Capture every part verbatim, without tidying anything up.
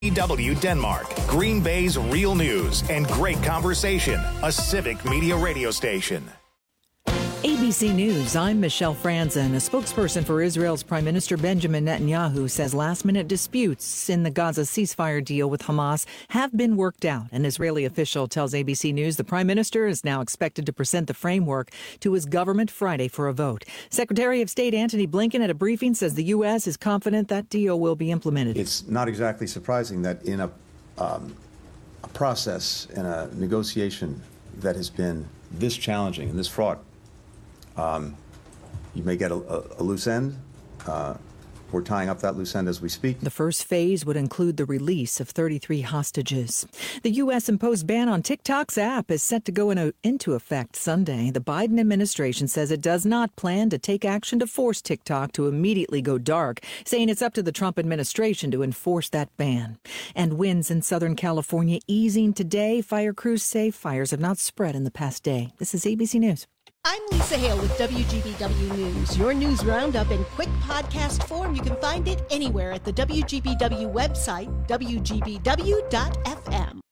W Denmark, Green Bay's real news and great conversation, a civic media radio station. A B C News, I'm Michelle Franzen. A spokesperson for Israel's Prime Minister Benjamin Netanyahu says last-minute disputes in the Gaza ceasefire deal with Hamas have been worked out. An Israeli official tells A B C News the Prime Minister is now expected to present the framework to his government Friday for a vote. Secretary of State Antony Blinken at a briefing says the U S is confident that deal will be implemented. It's not exactly surprising that in a, um, a process, in a negotiation that has been this challenging and this fraught, Um, you may get a, a, a loose end. Uh, we're tying up that loose end as we speak. The first phase would include the release of thirty-three hostages. The U S imposed ban on TikTok's app is set to go in, into effect Sunday. The Biden administration says it does not plan to take action to force TikTok to immediately go dark, saying it's up to the Trump administration to enforce that ban. And winds in Southern California easing today. Fire crews say fires have not spread in the past day. This is A B C News. I'm Lisa Hale with W G B W News. Your news roundup in quick podcast form. You can find it anywhere at the W G B W website, W G B W dot F M.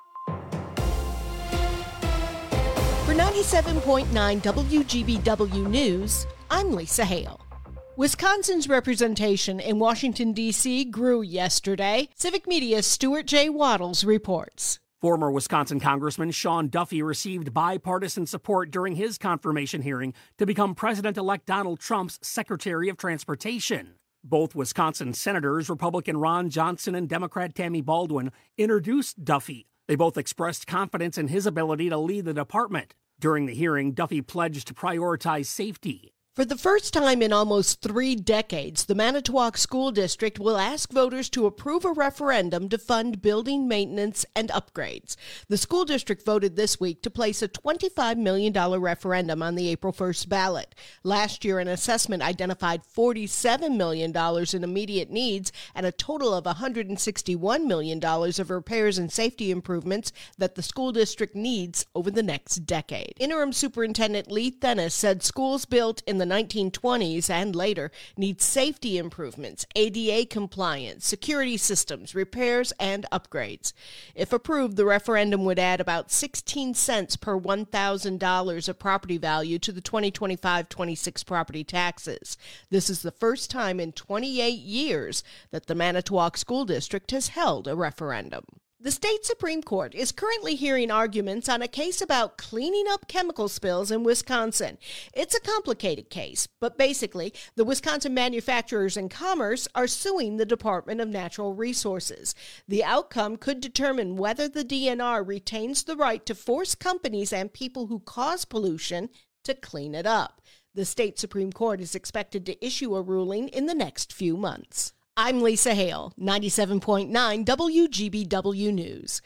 For ninety-seven point nine W G B W News, I'm Lisa Hale. Wisconsin's representation in Washington, D C grew yesterday. Civic Media's Stuart J. Waddles reports. Former Wisconsin Congressman Sean Duffy received bipartisan support during his confirmation hearing to become President-elect Donald Trump's Secretary of Transportation. Both Wisconsin senators, Republican Ron Johnson and Democrat Tammy Baldwin, introduced Duffy. They both expressed confidence in his ability to lead the department. During the hearing, Duffy pledged to prioritize safety. For the first time in almost three decades, the Manitowoc School District will ask voters to approve a referendum to fund building maintenance and upgrades. The school district voted this week to place a twenty-five million dollars referendum on the April first ballot. Last year, an assessment identified forty-seven million dollars in immediate needs and a total of one hundred sixty-one million dollars of repairs and safety improvements that the school district needs over the next decade. Interim Superintendent Lee Thenis said schools built in the the nineteen twenties and later need safety improvements, A D A compliance, security systems, repairs, and upgrades. If approved, the referendum would add about sixteen cents per one thousand dollars of property value to the twenty twenty-five twenty-six property taxes. This is the first time in twenty-eight years that the Manitowoc School District has held a referendum. The state Supreme Court is currently hearing arguments on a case about cleaning up chemical spills in Wisconsin. It's a complicated case, but basically, the Wisconsin Manufacturers and Commerce are suing the Department of Natural Resources. The outcome could determine whether the D N R retains the right to force companies and people who cause pollution to clean it up. The state Supreme Court is expected to issue a ruling in the next few months. I'm Lisa Hale, ninety-seven point nine W G B W News.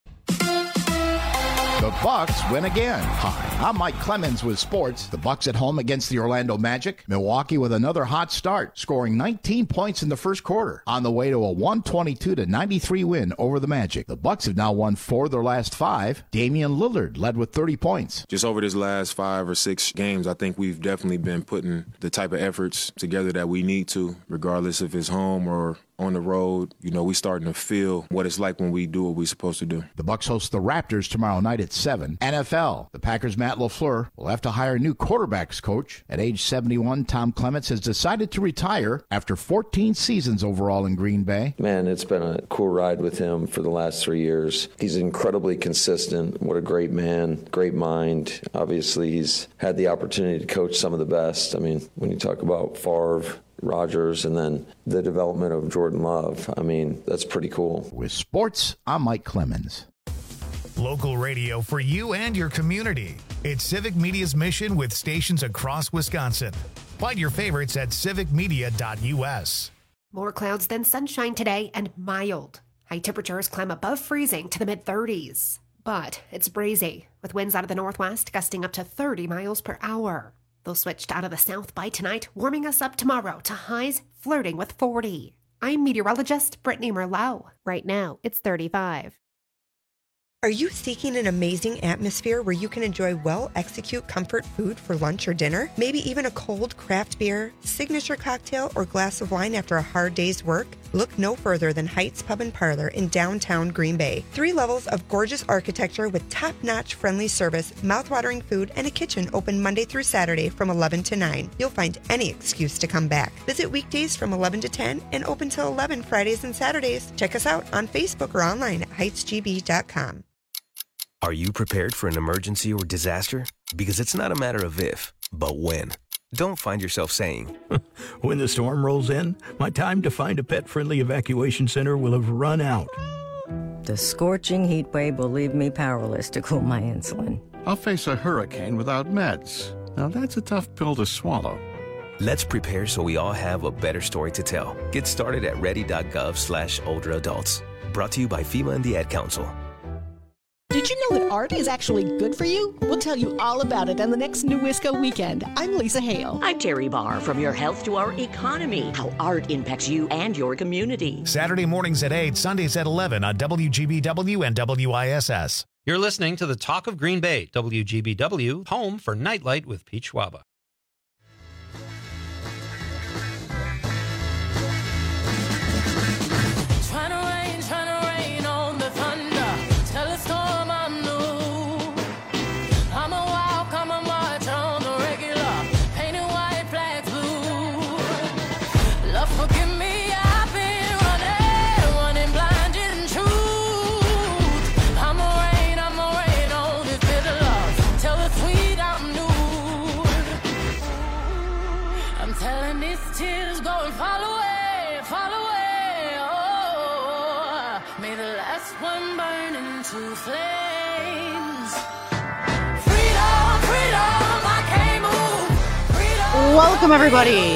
The Bucks win again. Hi, I'm Mike Clemens with sports. The Bucks at home against the Orlando Magic. Milwaukee with another hot start, scoring nineteen points in the first quarter, on the way to a one twenty-two to ninety-three win over the Magic. The Bucks have now won four of their last five. Damian Lillard led with thirty points. Just over this last five or six games, I think we've definitely been putting the type of efforts together that we need to, regardless if it's home or on the road. You know, we starting to feel what it's like when we do what we're supposed to do. The Bucks host the Raptors tomorrow night at seven. N F L. The Packers' Matt LaFleur will have to hire a new quarterbacks coach. At age seventy-one, Tom Clements has decided to retire after fourteen seasons overall in Green Bay. Man, it's been a cool ride with him for the last three years. He's incredibly consistent. What a great man, great mind. Obviously, he's had the opportunity to coach some of the best. I mean, when you talk about Favre, Rodgers, and then the development of Jordan Love, I mean, that's pretty cool. With sports, I'm Mike Clemens. Local radio for you and your community. It's Civic Media's mission with stations across Wisconsin. Find your favorites at civic media dot U S. More clouds than sunshine today and mild. High temperatures climb above freezing to the mid thirties. But it's breezy, with winds out of the northwest gusting up to thirty miles per hour. They'll switch out of the south by tonight, warming us up tomorrow to highs flirting with forty. I'm meteorologist Brittany Merlot. Right now, it's thirty-five. Are you seeking an amazing atmosphere where you can enjoy well-executed comfort food for lunch or dinner? Maybe even a cold craft beer, signature cocktail, or glass of wine after a hard day's work? Look no further than Heights Pub and Parlor in downtown Green Bay. Three levels of gorgeous architecture with top-notch friendly service, mouth-watering food, and a kitchen open Monday through Saturday from eleven to nine. You'll find any excuse to come back. Visit weekdays from eleven to ten and open till eleven Fridays and Saturdays. Check us out on Facebook or online at heights g b dot com. Are you prepared for an emergency or disaster? Because it's not a matter of if, but when. Don't find yourself saying, when the storm rolls in, my time to find a pet-friendly evacuation center will have run out. The scorching heat wave will leave me powerless to cool my insulin. I'll face a hurricane without meds. Now that's a tough pill to swallow. Let's prepare so we all have a better story to tell. Get started at ready.gov slash older adults. Brought to you by FEMA and the Ad Council. Did you know that art is actually good for you? We'll tell you all about it on the next New Wisco Weekend. I'm Lisa Hale. I'm Terry Barr. From your health to our economy, how art impacts you and your community. Saturday mornings at eight, Sundays at eleven on W G B W and W I S S. You're listening to the Talk of Green Bay, W G B W, home for Nightlight with Pete Schwaba. Welcome, everybody.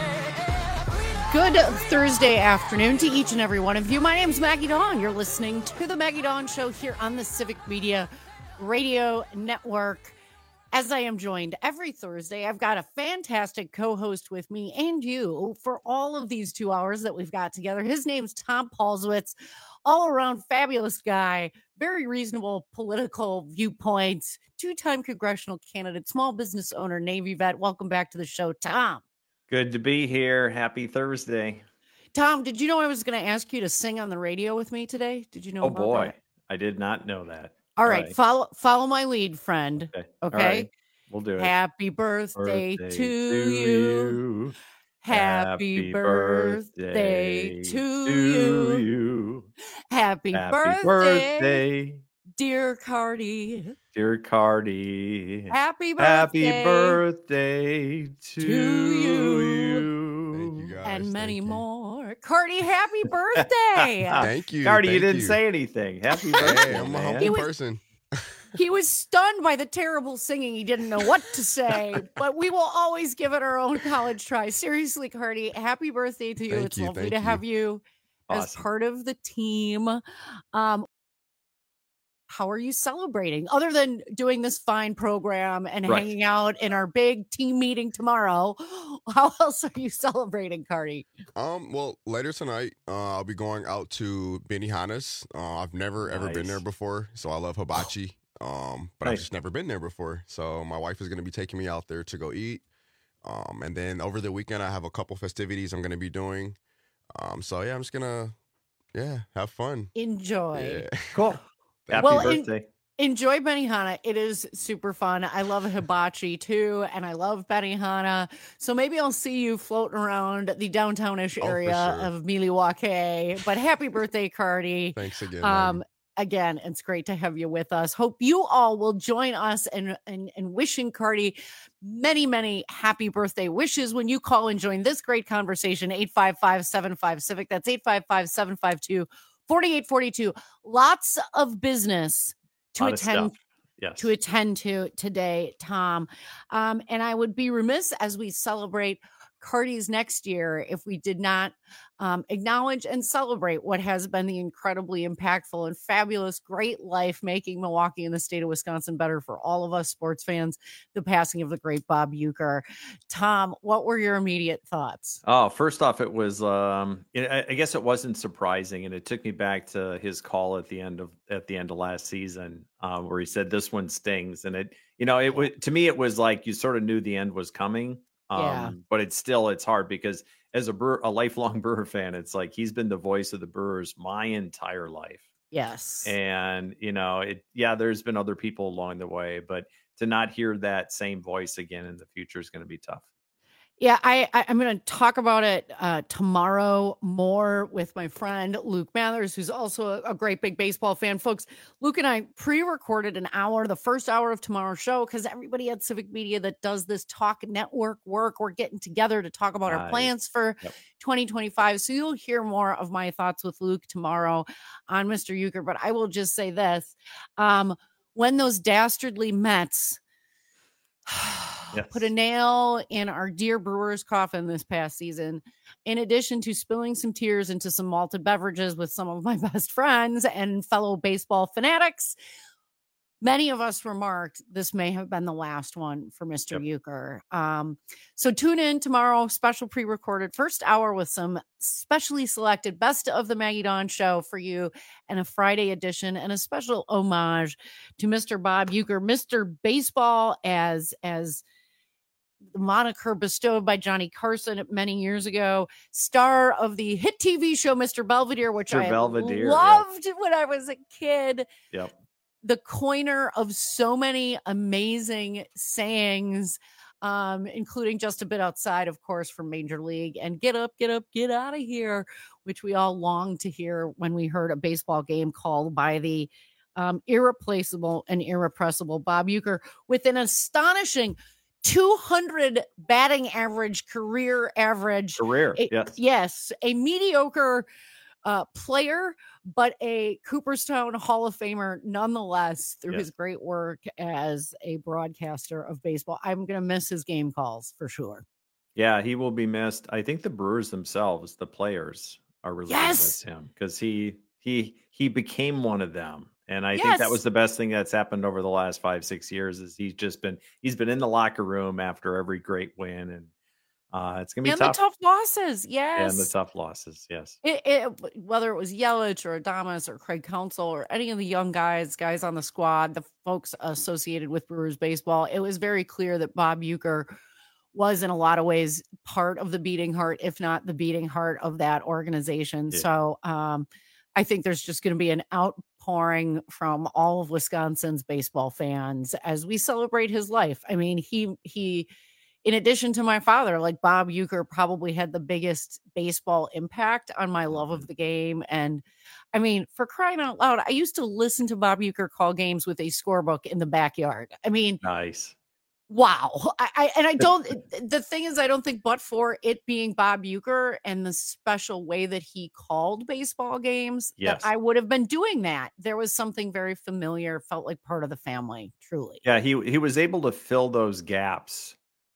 Good Thursday afternoon to each and every one of you. My name is Maggie Dawn. You're listening to the Maggie Dawn Show here on the Civic Media Radio Network. As I am joined every Thursday, I've got a fantastic co-host with me and you for all of these two hours that we've got together. His name's Tom Paulswitz, all-around fabulous guy, very reasonable political viewpoints, two-time congressional candidate, small business owner, Navy vet. Welcome back to the show, Tom. Good to be here. Happy Thursday. Tom, did you know I was going to ask you to sing on the radio with me today? Did you know Oh, about boy. that? I did not know that. All right, right. follow follow my lead, friend. Okay. Okay. All right. We'll do it. Happy birthday, birthday to, to you. you. Happy, Happy birthday, birthday to, to you. you. Happy, Happy birthday, birthday, dear Cardi. Dear Cardi. Happy birthday. Happy birthday to, to you. you. Thank you guys. And many Thank more. Cardi, happy birthday. Thank you. Cardi, Thank you didn't you. say anything. Happy birthday. Hey, I'm a man. humble was, person. He was stunned by the terrible singing. He didn't know what to say, but we will always give it our own college try. Seriously, Cardi, happy birthday to you. Thank it's you, lovely thank to you. have you Awesome. as part of the team. Um, how are you celebrating other than doing this fine program and Right. hanging out in our big team meeting tomorrow? How else are you celebrating, Cardi? Um, well, later tonight, uh, I'll be going out to Benihana's. Uh, I've never ever been Nice. there before, so I love hibachi. Um, but I've Nice. just never been there before. So my wife is going to be taking me out there to go eat. Um, and then over the weekend, I have a couple festivities I'm going to be doing. Um, so yeah, I'm just gonna, yeah, have fun. Enjoy. Yeah. Cool. Happy Well, in- birthday. Enjoy Benihana. It is super fun. I love hibachi too, and I love Benihana. So maybe I'll see you floating around the downtownish Oh, for area sure. of Milwaukee. But happy birthday, Cardi. Thanks again. Um, Maggie. again, it's great to have you with us. Hope you all will join us and and, and wishing Cardi many, many happy birthday wishes when you call and join this great conversation. eight five five, seven five Civic. That's eight five five, seven five two, four eight four two. Lots of business to Lot of attend stuff. Yes. to attend to today, Tom. Um, and I would be remiss as we celebrate Cardi's next year if we did not um, acknowledge and celebrate what has been the incredibly impactful and fabulous, great life making Milwaukee and the state of Wisconsin better for all of us sports fans, the passing of the great Bob Uecker. Tom, what were your immediate thoughts? Oh, first off, it was, um, I I guess it wasn't surprising. And it took me back to his call at the end of, at the end of last season, uh, where he said, this one stings. And it, you know, it was, to me, it was like, you sort of knew the end was coming. Um, Yeah. But it's still, it's hard because as a Brewer, a lifelong Brewer fan, it's like, he's been the voice of the Brewers my entire life. Yes. And, you know, it, yeah, there's been other people along the way, but to not hear that same voice again in the future is going to be tough. Yeah, I, I I'm going to talk about it uh, tomorrow more with my friend Luke Mathers, who's also a, a great big baseball fan. Folks, Luke and I pre-recorded an hour, the first hour of tomorrow's show, because everybody at Civic Media that does this talk network work, we're getting together to talk about our Nice. plans for Yep. twenty twenty-five. So you'll hear more of my thoughts with Luke tomorrow on Mister Uecker. But I will just say this. Um, when those dastardly Mets Yes. put a nail in our dear Brewers coffin this past season, in addition to spilling some tears into some malted beverages with some of my best friends and fellow baseball fanatics, many of us remarked this may have been the last one for Mister Uecker. Um, so tune in tomorrow, special pre-recorded first hour with some specially selected best of the Maggie Dawn show for you, and a Friday edition and a special homage to Mister Bob Uecker, Mister Baseball, as as the moniker bestowed by Johnny Carson many years ago, star of the hit T V show Mister Belvedere, which Mister I Belvedere, yeah. loved when I was a kid. Yep. The coiner of so many amazing sayings, um, including just a bit outside, of course, from Major League, and get up, get up, get out of here, which we all longed to hear when we heard a baseball game called by the um, irreplaceable and irrepressible Bob Uecker with an astonishing two hundred batting average, career average. Career, A- yes. Yes, a mediocre uh, player, but a Cooperstown Hall of Famer nonetheless through Yes. his great work as a broadcaster of baseball. I'm going to miss his game calls for sure. Yeah, he will be missed. I think the Brewers themselves, the players, are really going to Yes. miss him because he he he became one of them. And I think Yes. that was the best thing that's happened over the last five, six years is he's just been he's been in the locker room after every great win. And uh, it's gonna be And tough. the tough losses. Yes. And the tough losses, yes. It, it, whether it was Yelich or Adames or Craig Counsell or any of the young guys, guys on the squad, the folks associated with Brewers baseball, it was very clear that Bob Uecker was in a lot of ways part of the beating heart, if not the beating heart of that organization. Yeah. So um, I think there's just going to be an outpouring from all of Wisconsin's baseball fans as we celebrate his life. I mean, he, he, in addition to my father, like Bob Uecker probably had the biggest baseball impact on my love of the game. And I mean, for crying out loud, I used to listen to Bob Uecker call games with a scorebook in the backyard. I mean, Nice. wow. I, I and I don't, the thing is, I don't think but for it being Bob Uecker and the special way that he called baseball games, Yes. that I would have been doing that. There was something very familiar, felt like part of the family, truly. Yeah, he he was able to fill those gaps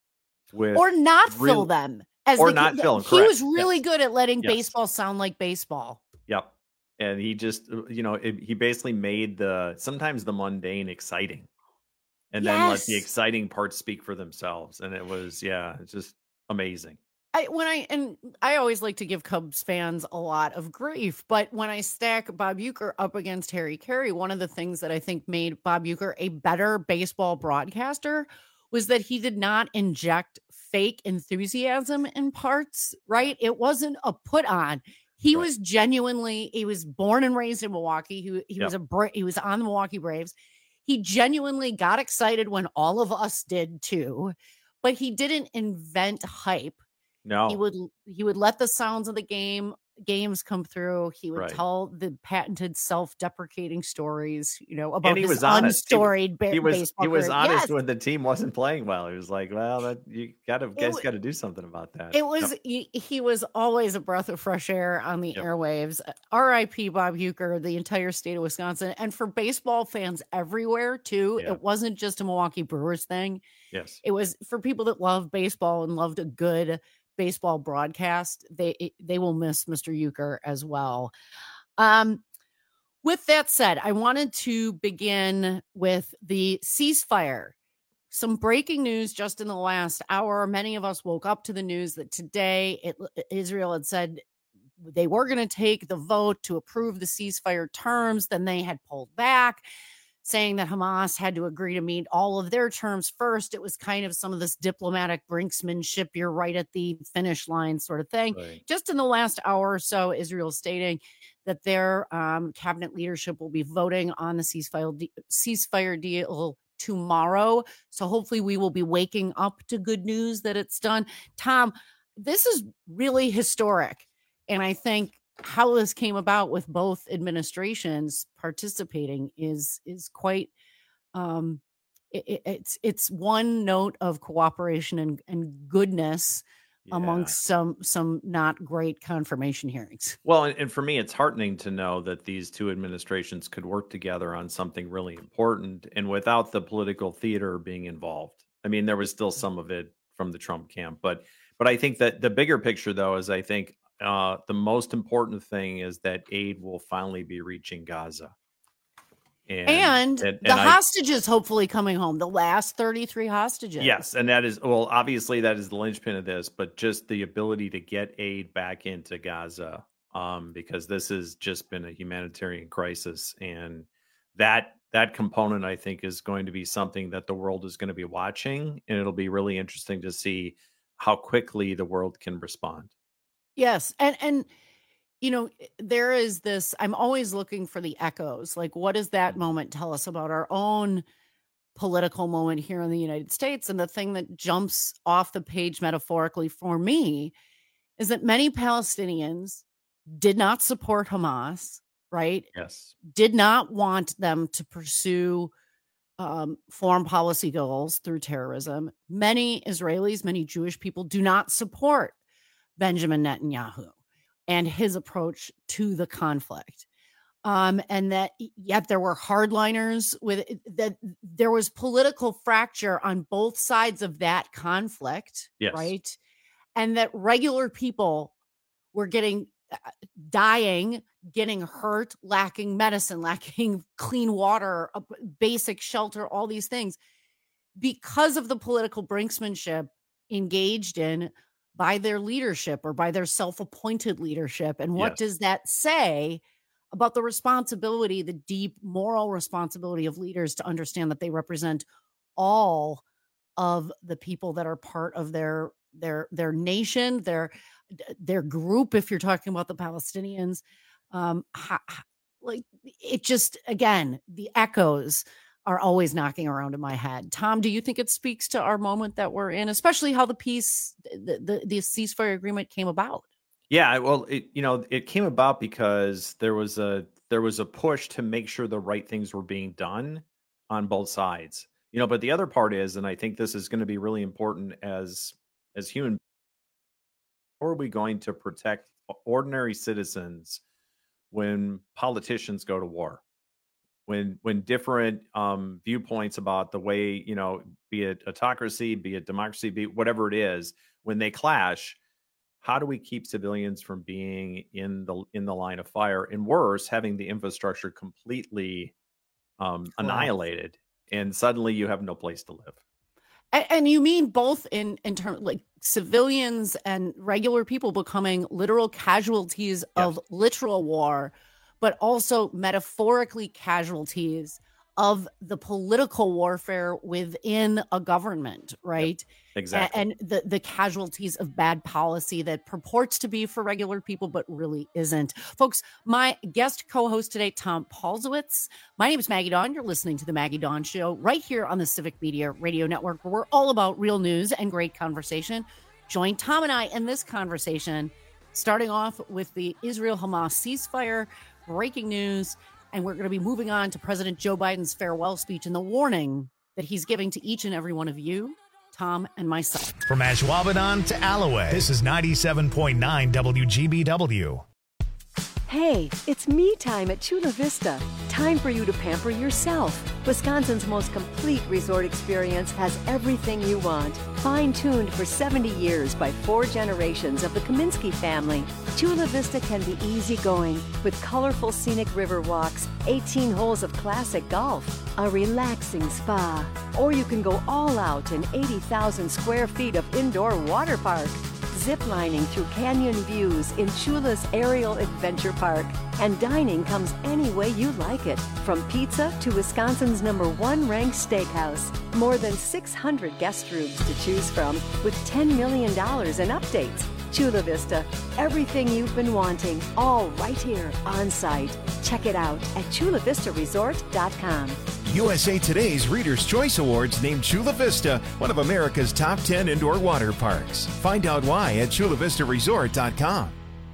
with Or not fill real- them. As or the- not fill them. He correct. was really Yes. good at letting Yes. baseball sound like baseball. Yep. And he just, you know, it, he basically made the sometimes the mundane exciting, and then let the Yes. exciting parts speak for themselves. And it was, yeah, it's just amazing. I when I and I always like to give Cubs fans a lot of grief, but when I stack Bob Uecker up against Harry Carey, one of the things that I think made Bob Uecker a better baseball broadcaster was that he did not inject fake enthusiasm in parts, right? It wasn't a put on. He was genuinely, he was born and raised in Milwaukee. He, he was Yep. a Bra- he was on the Milwaukee Braves. He genuinely got excited when all of us did too, but he didn't invent hype. No. He would he would let the sounds of the game games come through. He would Right. tell the patented self-deprecating stories, you know, about And he his was honest. He- unstoried ba- He was baseball he was career. honest Yes. when the team wasn't playing well. He was like, "Well, that you got to guys wa- got to do something about that." It was Yep. he, he was always a breath of fresh air on the Yep. airwaves. R I P Bob Uecker, the entire state of Wisconsin, and for baseball fans everywhere too. Yeah. It wasn't just a Milwaukee Brewers thing. Yes. It was for people that love baseball and loved a good baseball broadcast. They they will miss Mister Uecker as well. Um, with that said, I wanted to begin with the ceasefire. Some breaking news just in the last hour. Many of us woke up to the news that today it, Israel had said they were going to take the vote to approve the ceasefire terms. Then they had pulled back, saying that Hamas had to agree to meet all of their terms first. It was kind of some of this diplomatic brinksmanship. You're right at the finish line sort of thing. Right. Just in the last hour or so, Israel stating that their um, cabinet leadership will be voting on the ceasefire, de- ceasefire deal tomorrow. So hopefully we will be waking up to good news that it's done. Tom, this is really historic. And I think how this came about with both administrations participating is is quite um it, it's it's one note of cooperation and, and goodness yeah. amongst some some not great confirmation hearings. Well, and, and for me, it's heartening to know that these two administrations could work together on something really important and without the political theater being involved. I mean, there was still some of it from the Trump camp, but but I think that the bigger picture, though, is I think Uh, the most important thing is that aid will finally be reaching Gaza. And, and, and the and hostages I, hopefully coming home, the last thirty-three hostages. Yes, and that is, well, obviously that is the linchpin of this, but just the ability to get aid back into Gaza, um, because this has just been a humanitarian crisis. And that that component, I think, is going to be something that the world is going to be watching, and it'll be really interesting to see how quickly the world can respond. Yes. And, and, you know, there is this, I'm always looking for the echoes. Like, what does that moment tell us about our own political moment here in the United States? And the thing that jumps off the page metaphorically for me is that many Palestinians did not support Hamas, right? Yes. Did not want them to pursue um, foreign policy goals through terrorism. Many Israelis, many Jewish people do not support Benjamin Netanyahu and his approach to the conflict. Um, and that yet there were hardliners with that. There was political fracture on both sides of that conflict, yes. right? And that regular people were getting, uh, dying, getting hurt, lacking medicine, lacking clean water, uh, basic shelter, all these things because of the political brinksmanship engaged in by their leadership or by their self-appointed leadership. And what yes. does that say about the responsibility, the deep moral responsibility of leaders to understand that they represent all of the people that are part of their their their nation, their their group, if you're talking about the Palestinians. Um, ha, like it just, again, the echoes are always knocking around in my head. Tom, do you think it speaks to our moment that we're in, especially how the peace, the, the, the ceasefire agreement came about? Yeah, well, it, you know, it came about because there was a there was a push to make sure the right things were being done on both sides. You know, but the other part is, and I think this is going to be really important as as human, how are we going to protect ordinary citizens when politicians go to war? When when different um, viewpoints about the way, you know, be it autocracy, be it democracy, be it whatever it is, when they clash, how do we keep civilians from being in the in the line of fire? And worse, having the infrastructure completely um, annihilated, and suddenly you have no place to live. And, and you mean both in in terms like civilians and regular people becoming literal casualties yes. of literal war, but also metaphorically casualties of the political warfare within a government, right? Yep, exactly. And, and the, the casualties of bad policy that purports to be for regular people, but really isn't. Folks, my guest co-host today, Tom Paulsowitz. My name is Maggie Dawn. You're listening to The Maggie Dawn Show right here on the Civic Media Radio Network, where we're all about real news and great conversation. Join Tom and I in this conversation, starting off with the Israel-Hamas ceasefire, breaking news, and we're going to be moving on to President Joe Biden's farewell speech and the warning that he's giving to each and every one of you, Tom and myself. From Ashwaubenon to Alloway, this is ninety-seven point nine W G B W. Hey, it's me time at Chula Vista. Time for you to pamper yourself. Wisconsin's most complete resort experience has everything you want. Fine-tuned for seventy years by four generations of the Kaminsky family, Chula Vista can be easygoing with colorful scenic river walks, eighteen holes of classic golf, a relaxing spa, or you can go all out in eighty thousand square feet of indoor water park. Ziplining through canyon views in Chula's Aerial Adventure Park. And dining comes any way you like it, from pizza to Wisconsin's number one ranked steakhouse. More than six hundred guest rooms to choose from with ten million dollars in updates. Chula Vista, everything you've been wanting, all right here on site. Check it out at chula vista resort dot com. U S A Today's Reader's Choice Awards named Chula Vista one of America's top ten indoor water parks. Find out why at chula vista resort dot com.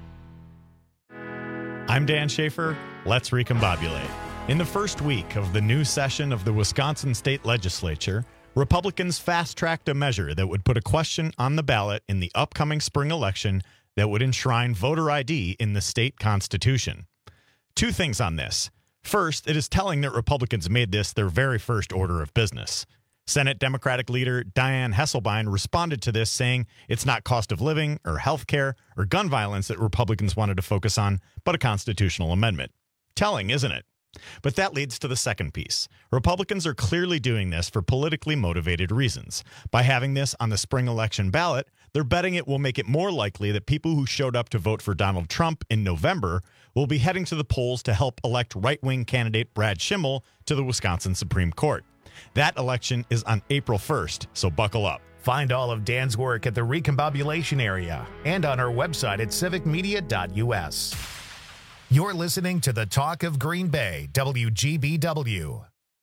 I'm Dan Schaefer. Let's recombobulate. In the first week of the new session of the Wisconsin State Legislature, Republicans fast-tracked a measure that would put a question on the ballot in the upcoming spring election that would enshrine voter I D in the state constitution. Two things on this. First, it is telling that Republicans made this their very first order of business. Senate Democratic leader Dianne Hesselbein responded to this saying it's not cost of living or health care or gun violence that Republicans wanted to focus on, but a constitutional amendment. Telling, isn't it? But that leads to the second piece. Republicans are clearly doing this for politically motivated reasons. By having this on the spring election ballot, they're betting it will make it more likely that people who showed up to vote for Donald Trump in November will be heading to the polls to help elect right-wing candidate Brad Schimmel to the Wisconsin Supreme Court. That election is on April first, so buckle up. Find all of Dan's work at the Recombobulation area and on our website at civic media dot u s. You're listening to the Talk of Green Bay, W G B W.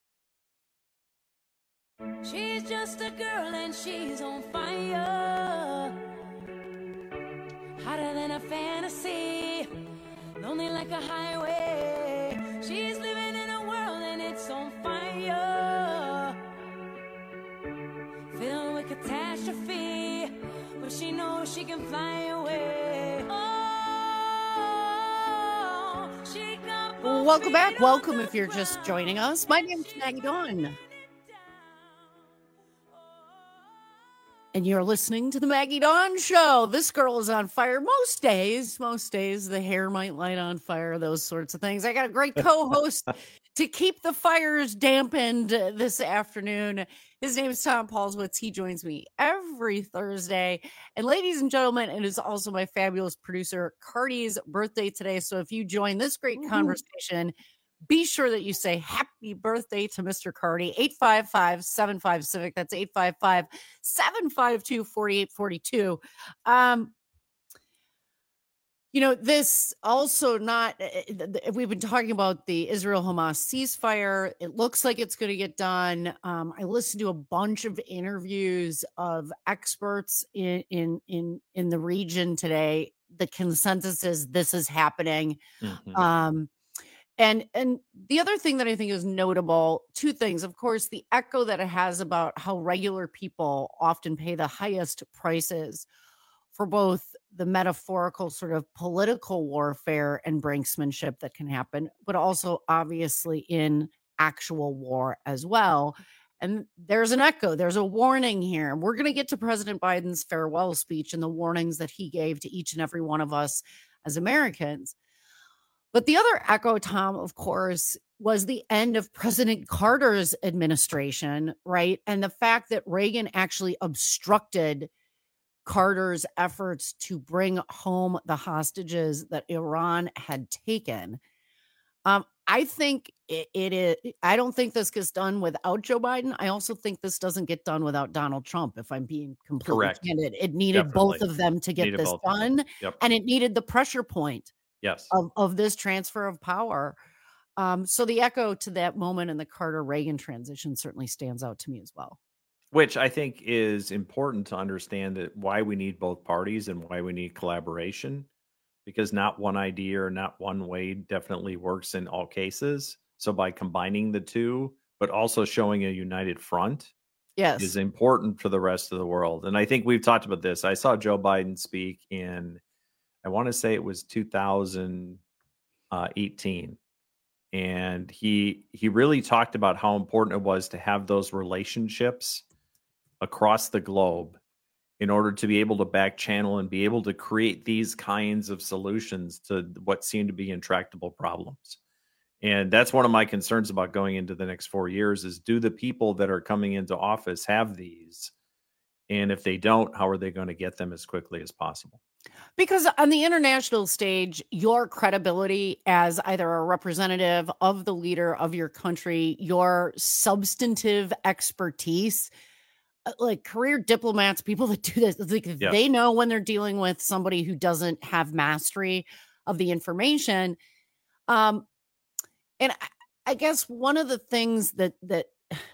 She's just a girl and she's on fire. Hotter than a fantasy, lonely like a highway. She's living in a world and it's on fire. Filled with catastrophe, but she knows she can fly away. Oh. Welcome back. Welcome if you're just joining us. My name's Maggie Dawn. And you're listening to the Maggie Dawn Show. This girl is on fire most days. Most days the hair might light on fire, those sorts of things. I got a great co-host to keep the fires dampened this afternoon. His name is Tom Paulswitz. He joins me every Thursday. And ladies and gentlemen, it is also my fabulous producer, Cardi's birthday today. So if you join this great mm-hmm. conversation, be sure that you say happy birthday to Mister Cardi. eight five five, seven five, Civic. That's eight five five, seven five two, four eight four two. Um, You know, this also not, we've been talking about the Israel-Hamas ceasefire. It looks like it's going to get done. Um, I listened to a bunch of interviews of experts in, in, in, in the region today. The consensus is this is happening. Mm-hmm. Um, and, and the other thing that I think is notable, two things, of course, the echo that it has about how regular people often pay the highest prices for both the metaphorical sort of political warfare and brinksmanship that can happen, but also obviously in actual war as well. And there's an echo, there's a warning here. We're going to get to President Biden's farewell speech and the warnings that he gave to each and every one of us as Americans. But the other echo, Tom, of course, was the end of President Carter's administration, right? And the fact that Reagan actually obstructed Carter's efforts to bring home the hostages that Iran had taken. Um, I think it, it is, I don't think this gets done without Joe Biden. I also think this doesn't get done without Donald Trump, if I'm being completely Correct. candid. It needed Definitely. both of them to get Needed this both. done. Yep. And it needed the pressure point Yes. of, of this transfer of power. Um, so the echo to that moment in the Carter-Reagan transition certainly stands out to me as well. Which I think is important to understand that why we need both parties and why we need collaboration, because not one idea or not one way definitely works in all cases. So by combining the two, but also showing a united front yes. is important for the rest of the world. And I think we've talked about this. I saw Joe Biden speak in, I want to say it was two thousand eighteen. And he he really talked about how important it was to have those relationships across the globe in order to be able to back channel and be able to create these kinds of solutions to what seem to be intractable problems. And that's one of my concerns about going into the next four years is, do the people that are coming into office have these? And if they don't, how are they going to get them as quickly as possible? Because on the international stage, your credibility as either a representative of the leader of your country, your substantive expertise, like career diplomats, people that do this, like Yeah. they know when they're dealing with somebody who doesn't have mastery of the information. Um, and I, I guess one of the things that that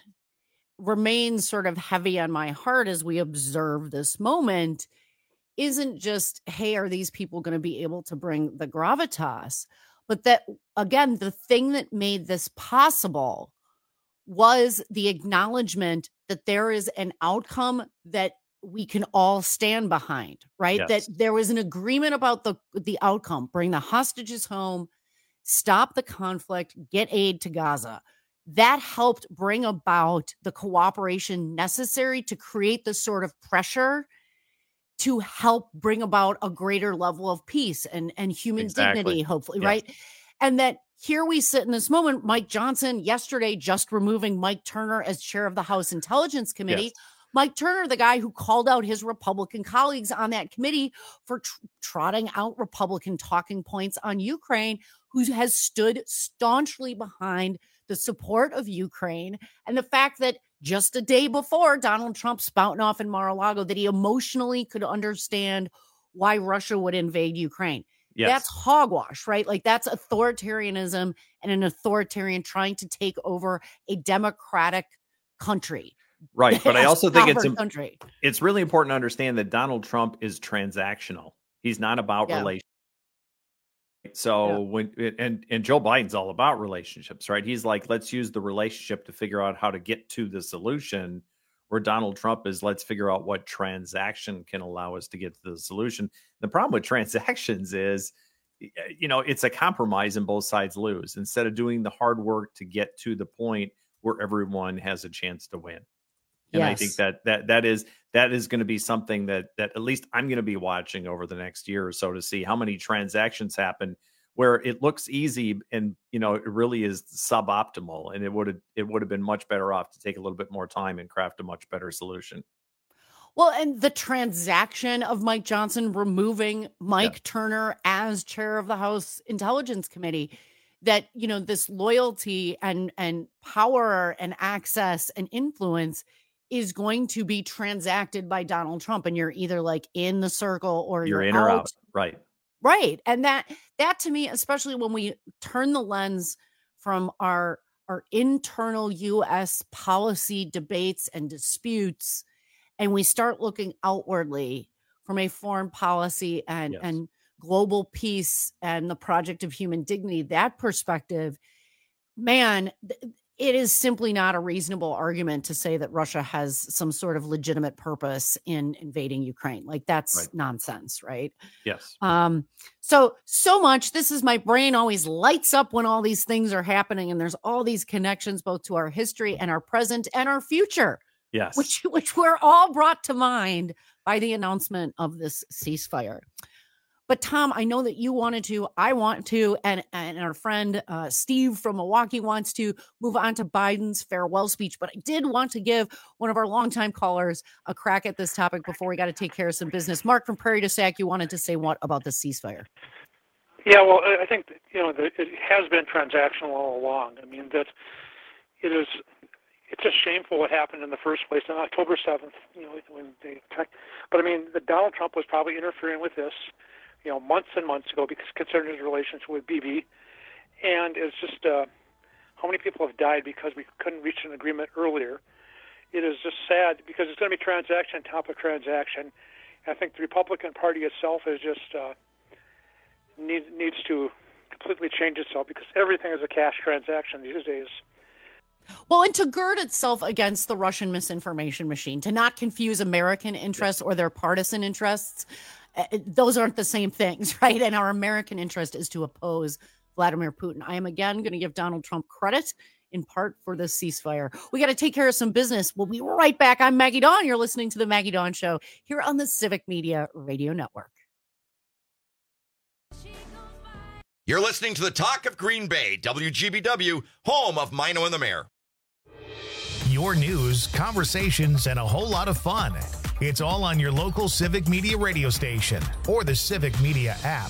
remains sort of heavy on my heart as we observe this moment isn't just, hey, are these people going to be able to bring the gravitas? But that, again, the thing that made this possible was the acknowledgement that there is an outcome that we can all stand behind, right? Yes. That there was an agreement about the, the outcome, bring the hostages home, stop the conflict, get aid to Gaza. That helped bring about the cooperation necessary to create the sort of pressure to help bring about a greater level of peace and, and human Exactly. dignity, hopefully, Yes. right? And that here we sit in this moment, Mike Johnson yesterday just removing Mike Turner as chair of the House Intelligence Committee. Yes. Mike Turner, the guy who called out his Republican colleagues on that committee for tr- trotting out Republican talking points on Ukraine, who has stood staunchly behind the support of Ukraine and the fact that just a day before, Donald Trump spouting off in Mar-a-Lago that he emotionally could understand why Russia would invade Ukraine. Yes. That's hogwash, right? Like that's authoritarianism and an authoritarian trying to take over a democratic country. Right. But I A also think it's sovereign im- country. it's really important to understand that Donald Trump is transactional. He's not about Yeah. relationships. So Yeah. when and and Joe Biden's all about relationships, right? He's like, let's use the relationship to figure out how to get to the solution. Where Donald Trump is, let's figure out what transaction can allow us to get to the solution. The problem with transactions is, you know, it's a compromise and both sides lose instead of doing the hard work to get to the point where everyone has a chance to win. And I think Yes. that that that is that is going to be something that that at least I'm going to be watching over the next year or so to see how many transactions happen where it looks easy and you know it really is suboptimal, and it would have it would have been much better off to take a little bit more time and craft a much better solution. Well, and the transaction of Mike Johnson removing Mike Turner as chair of the House Intelligence Committee, that, you know, this loyalty and and power and access and influence is going to be transacted by Donald Trump, and you're either like in the circle or You're you're, in or out. out, right? Right. And that that to me, especially when we turn the lens from our our internal U S policy debates and disputes, and we start looking outwardly from a foreign policy and, Yes. and global peace and the project of human dignity, that perspective, man, th- it is simply not a reasonable argument to say that Russia has some sort of legitimate purpose in invading Ukraine. Like that's Right. nonsense, right? Yes. Um, so, so much, this is my brain always lights up when all these things are happening and there's all these connections both to our history and our present and our future, Yes. which, which were all brought to mind by the announcement of this ceasefire. But Tom, I know that you wanted to, I want to, and, and our friend uh, Steve from Milwaukee wants to move on to Biden's farewell speech. But I did want to give one of our longtime callers a crack at this topic before we got to take care of some business. Mark from Prairie du Sac, you wanted to say what about the ceasefire? Yeah, well, I I think that, you know, the, it has been transactional all along. I mean, that it is, it's just shameful what happened in the first place on October seventh, you know, when they attacked. But I mean, that Donald Trump was probably interfering with this, you know, months and months ago, because concerning his relationship with Bibi. And it's just uh, how many people have died because we couldn't reach an agreement earlier. It is just sad because it's going to be transaction on top of transaction. I think the Republican Party itself is just uh, need, needs to completely change itself because everything is a cash transaction these days. Well, and to gird itself against the Russian misinformation machine, to not confuse American interests or their partisan interests. Uh, those aren't the same things, right? And our American interest is to oppose Vladimir Putin. I am again going to give Donald Trump credit in part for the ceasefire. We got to take care of some business. We'll be right back. I'm Maggie Dawn. You're listening to the Maggie Dawn Show here on the Civic Media Radio Network. You're listening to the Talk of Green Bay, W G B W, home of Mino and the Mayor. Your news, conversations, and a whole lot of fun. It's all on your local Civic Media radio station or the Civic Media app.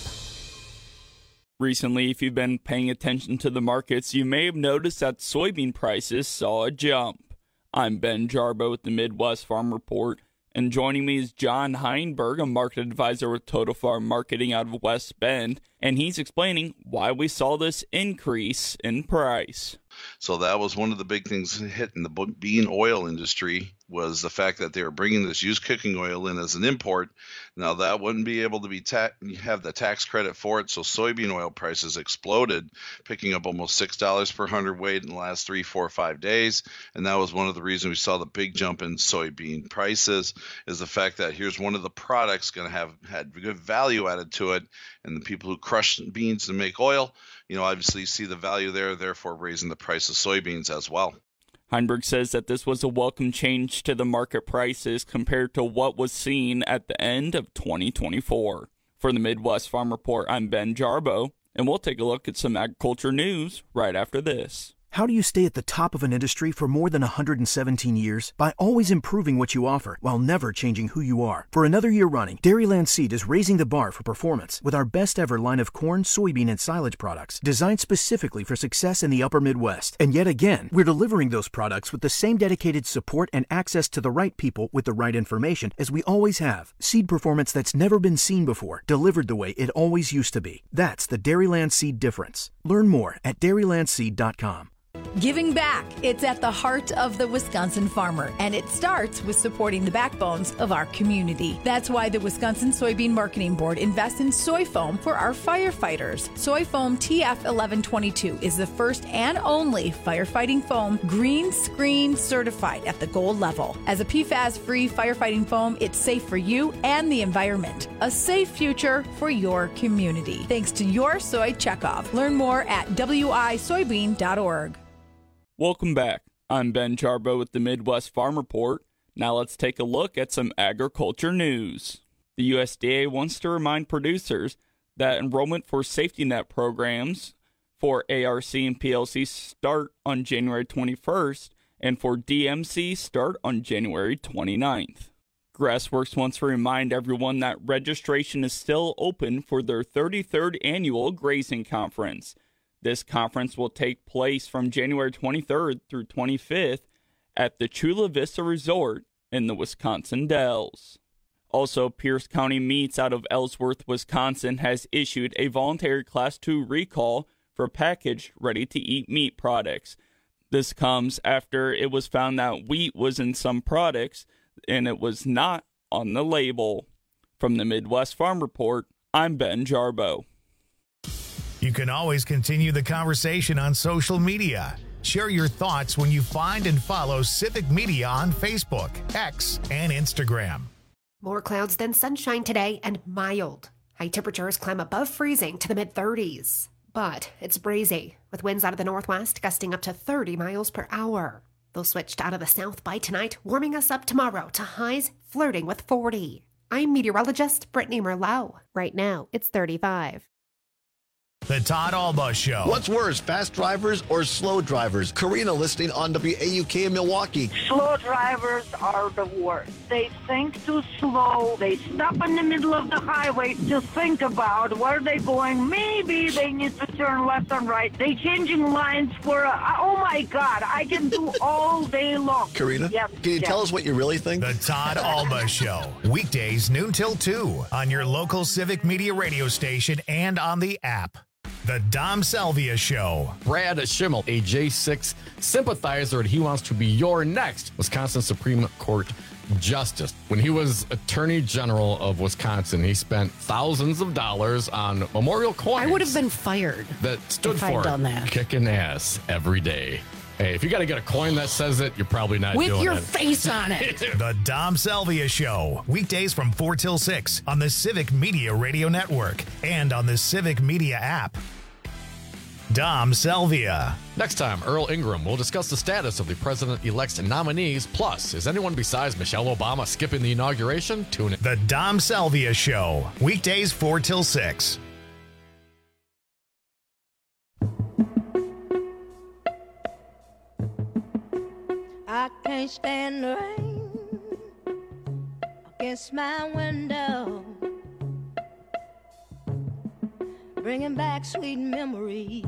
Recently, if you've been paying attention to the markets, you may have noticed that soybean prices saw a jump. I'm Ben Jarbo with the Midwest Farm Report, and joining me is John Heinberg, a market advisor with Total Farm Marketing out of West Bend, and he's explaining why we saw this increase in price. So that was one of the big things hitting the bean oil industry, was the fact that they were bringing this used cooking oil in as an import. Now that wouldn't be able to be ta- have the tax credit for it, so soybean oil prices exploded, picking up almost six dollars per hundredweight in the last three, four, five days. And that was one of the reasons we saw the big jump in soybean prices, is the fact that here's one of the products going to have had good value added to it, and the people who crush beans to make oil, you know, obviously see the value there, therefore raising the price of soybeans as well. Heinberg says that this was a welcome change to the market prices compared to what was seen at the end of twenty twenty-four. For the Midwest Farm Report, I'm Ben Jarbo, and we'll take a look at some agriculture news right after this. How do you stay at the top of an industry for more than one hundred seventeen years? By always improving what you offer while never changing who you are. For another year running, Dairyland Seed is raising the bar for performance with our best ever line of corn, soybean, and silage products designed specifically for success in the upper Midwest. And yet again, we're delivering those products with the same dedicated support and access to the right people with the right information as we always have. Seed performance that's never been seen before, delivered the way it always used to be. That's the Dairyland Seed difference. Learn more at dairyland seed dot com. Giving back. It's at the heart of the Wisconsin farmer, and it starts with supporting the backbones of our community. That's why the Wisconsin Soybean Marketing Board invests in soy foam for our firefighters. Soy foam T F eleven twenty-two is the first and only firefighting foam green screen certified at the gold level. As a P FAS-free firefighting foam, it's safe for you and the environment. A safe future for your community. Thanks to your soy checkoff. Learn more at w i soybean dot org. Welcome back. I'm Ben Jarbo with the Midwest Farm Report. Now let's take a look at some agriculture news. The U S D A wants to remind producers that enrollment for safety net programs for A R C and P L C start on January twenty-first, and for D M C start on January twenty-ninth. Grassworks wants to remind everyone that registration is still open for their thirty-third annual grazing conference. This conference will take place from January twenty-third through twenty-fifth at the Chula Vista Resort in the Wisconsin Dells. Also, Pierce County Meats out of Ellsworth, Wisconsin has issued a voluntary Class two recall for packaged ready-to-eat meat products. This comes after it was found that wheat was in some products and it was not on the label. From the Midwest Farm Report, I'm Ben Jarbo. You can always continue the conversation on social media. Share your thoughts when you find and follow Civic Media on Facebook, X, and Instagram. More clouds than sunshine today and mild. High temperatures climb above freezing to the mid thirties. But it's breezy, with winds out of the northwest gusting up to thirty miles per hour. They'll switch out of the south by tonight, warming us up tomorrow to highs flirting with forty. I'm meteorologist Brittany Merlot. Right now, it's thirty-five. The Todd Alba Show. What's worse, fast drivers or slow drivers? Karina listening on W A U K in Milwaukee. Slow drivers are the worst. They think too slow. They stop in the middle of the highway to think about where they're going. Maybe they need to turn left and right. They changing lines for, a, oh my God, I can do all day long. Karina, yes, can you yes. tell us what you really think? The Todd Alba Show. Weekdays noon till two on your local Civic Media radio station and on the app. The Dom Salvia Show. Brad Schimmel, a J six sympathizer, and he wants to be your next Wisconsin Supreme Court justice. When he was Attorney General of Wisconsin, he spent thousands of dollars on memorial coins. I would have been fired that stood if for I'd done that. Kicking ass every day. Hey, if you got to get a coin that says it, you're probably not With doing your it. face on it. The Dom Salvia Show. Weekdays from four till six on the Civic Media Radio Network and on the Civic Media app. Dom Salvia. Next time, Earl Ingram will discuss the status of the president-elect's nominees. Plus, is anyone besides Michelle Obama skipping the inauguration? Tune in. The Dom Salvia Show. Weekdays four till six. I can't stand the rain against my window, bringing back sweet memories.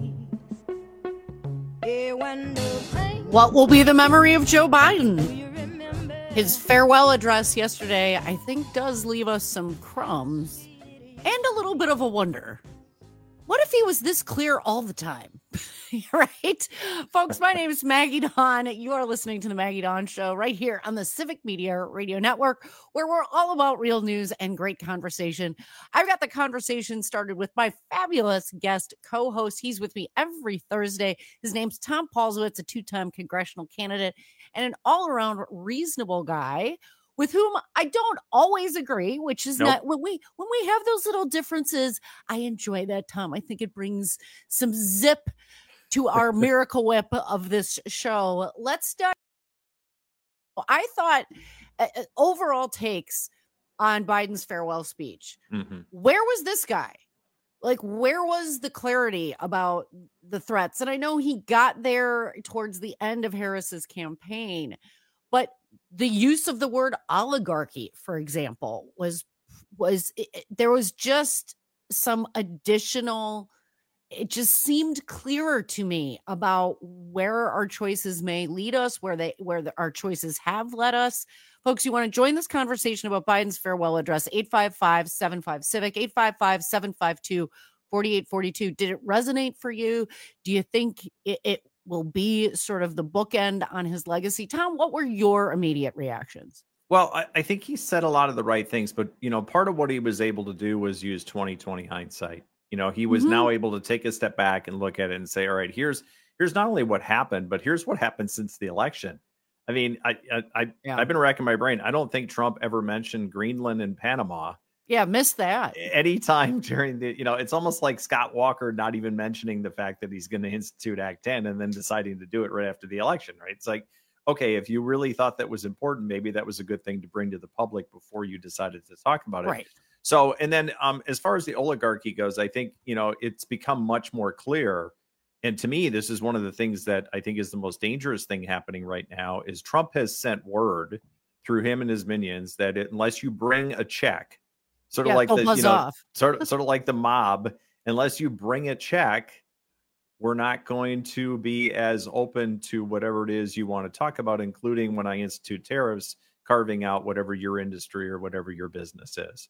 Yeah, when the rain. What will be the memory of Joe Biden? His farewell address yesterday, I think, does leave us some crumbs and a little bit of a wonder. What if he was this clear all the time? Right? Folks, my name is Maggie Dawn. You are listening to the Maggie Dawn Show right here on the Civic Media Radio Network, where we're all about real news and great conversation. I've got the conversation started with my fabulous guest co-host. He's with me every Thursday. His name's Tom Paulsowitz, a two-time congressional candidate and an all-around reasonable guy with whom I don't always agree, which is nope. not when we when we have those little differences. I enjoy that, Tom. I think it brings some zip to our Miracle Whip of this show. Let's start. I thought uh, overall takes on Biden's farewell speech. Mm-hmm. Where was this guy? Like, where was the clarity about the threats? And I know he got there towards the end of Harris's campaign, but the use of the word oligarchy, for example, was was it, there was just some additional. It just seemed clearer to me about where our choices may lead us, where they where the, our choices have led us. Folks, you want to join this conversation about Biden's farewell address? eight five five, seven five, civic, eight five five, seven five two, four eight four two. Did it resonate for you? Do you think it, it will be sort of the bookend on his legacy? Tom, what were your immediate reactions? Well, I, I think he said a lot of the right things, but, you know, part of what he was able to do was use twenty twenty hindsight. You know, he was mm-hmm. now able to take a step back and look at it and say, all right, here's here's not only what happened, but here's what happened since the election. I mean, I, I, I yeah. I've been racking my brain. I don't think Trump ever mentioned Greenland and Panama. Yeah, missed that. Anytime during the, you know, it's almost like Scott Walker not even mentioning the fact that he's going to institute Act ten and then deciding to do it right after the election, right? It's like, okay, if you really thought that was important, maybe that was a good thing to bring to the public before you decided to talk about it. Right. So, and then um, as far as the oligarchy goes, I think, you know, it's become much more clear. And to me, this is one of the things that I think is the most dangerous thing happening right now is Trump has sent word through him and his minions that it, unless you bring a check, sort of yeah, like the, you know, off. sort of, sort of like the mob, unless you bring a check, we're not going to be as open to whatever it is you want to talk about, including when I institute tariffs, carving out whatever your industry or whatever your business is.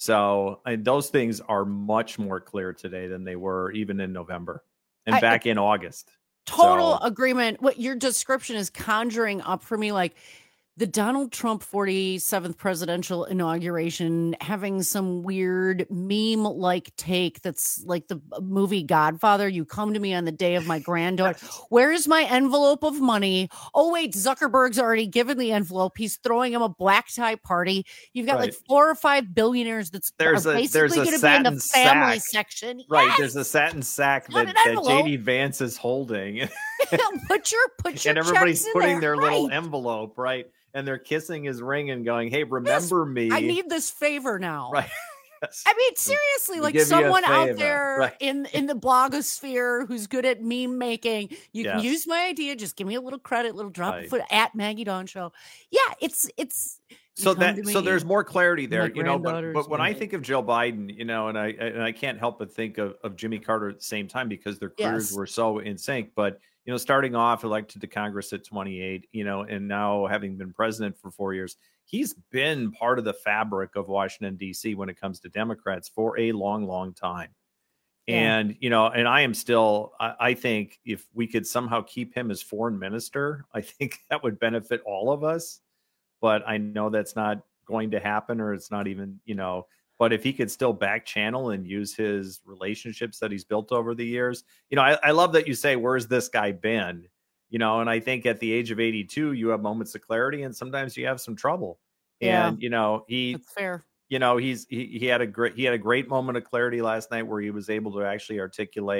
So and those things are much more clear today than they were even in November and I, back in August. Total so, agreement. What your description is conjuring up for me, like the Donald Trump forty-seventh presidential inauguration having some weird meme-like take that's like the movie Godfather. You come to me on the day of my granddaughter. Where's my envelope of money? Oh, wait, Zuckerberg's already given the envelope. He's throwing him a black tie party. You've got right. like four or five billionaires that's there's are a, basically going to be in the family sack. section. Right, yes! there's a satin sack that, that J D Vance is holding. put your, put your and everybody's checks putting in there. their little right. envelope, right? And they're kissing his ring and going, hey, remember yes, me. I need this favor now. Right. Yes. I mean, seriously, like someone out there right. in, in the blogosphere who's good at meme making, you yes. can use my idea. Just give me a little credit, little drop right. of foot at Maggie Dawn Show. Yeah, it's, it's, so that, so there's more clarity there, you know, but, but when right. I think of Joe Biden, you know, and I, and I can't help but think of, of Jimmy Carter at the same time because their careers yes. were so in sync, but you know, starting off elected to Congress at twenty-eight, you know, and now having been president for four years, he's been part of the fabric of Washington, D C when it comes to Democrats for a long, long time. Yeah. And, you know, and I am still, I, I think if we could somehow keep him as foreign minister, I think that would benefit all of us. But I know that's not going to happen, or it's not even, you know, but if he could still back channel and use his relationships that he's built over the years, you know, I, I love that you say, where's this guy been? You know, and I think at the age of eighty-two, you have moments of clarity and sometimes you have some trouble. Yeah, and, you know, he, that's fair. You know, he's, he, he had a great, he had a great moment of clarity last night where he was able to actually articulate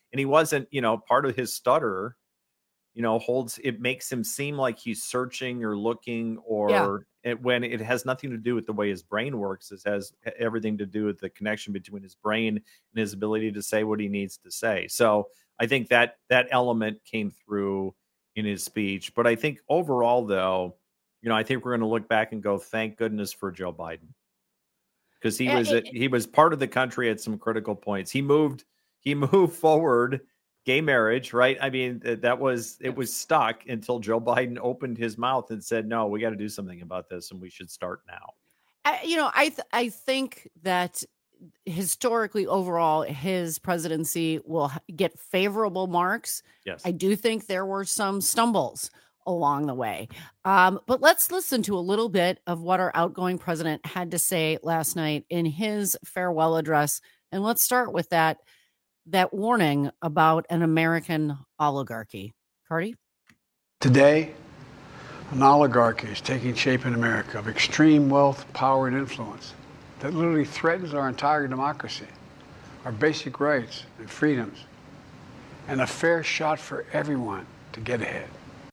and he wasn't, you know, part of his stutter, you know, holds, it makes him seem like he's searching or looking or yeah. it, when it has nothing to do with the way his brain works. It has everything to do with the connection between his brain and his ability to say what he needs to say. So I think that that element came through in his speech. But I think overall, though, you know, I think we're going to look back and go, thank goodness for Joe Biden. Because he was it, he was part of the country at some critical points. He moved he moved forward gay marriage, right? I mean, that was it was stuck until Joe Biden opened his mouth and said, "No, we got to do something about this, and we should start now." I, you know, I th- I think that historically, overall, his presidency will get favorable marks. Yes, I do think there were some stumbles along the way. Um, but let's listen to a little bit of what our outgoing president had to say last night in his farewell address. And let's start with that, that warning about an American oligarchy. Cardi? Today, an oligarchy is taking shape in America of extreme wealth, power, and influence that literally threatens our entire democracy, our basic rights and freedoms, and a fair shot for everyone to get ahead.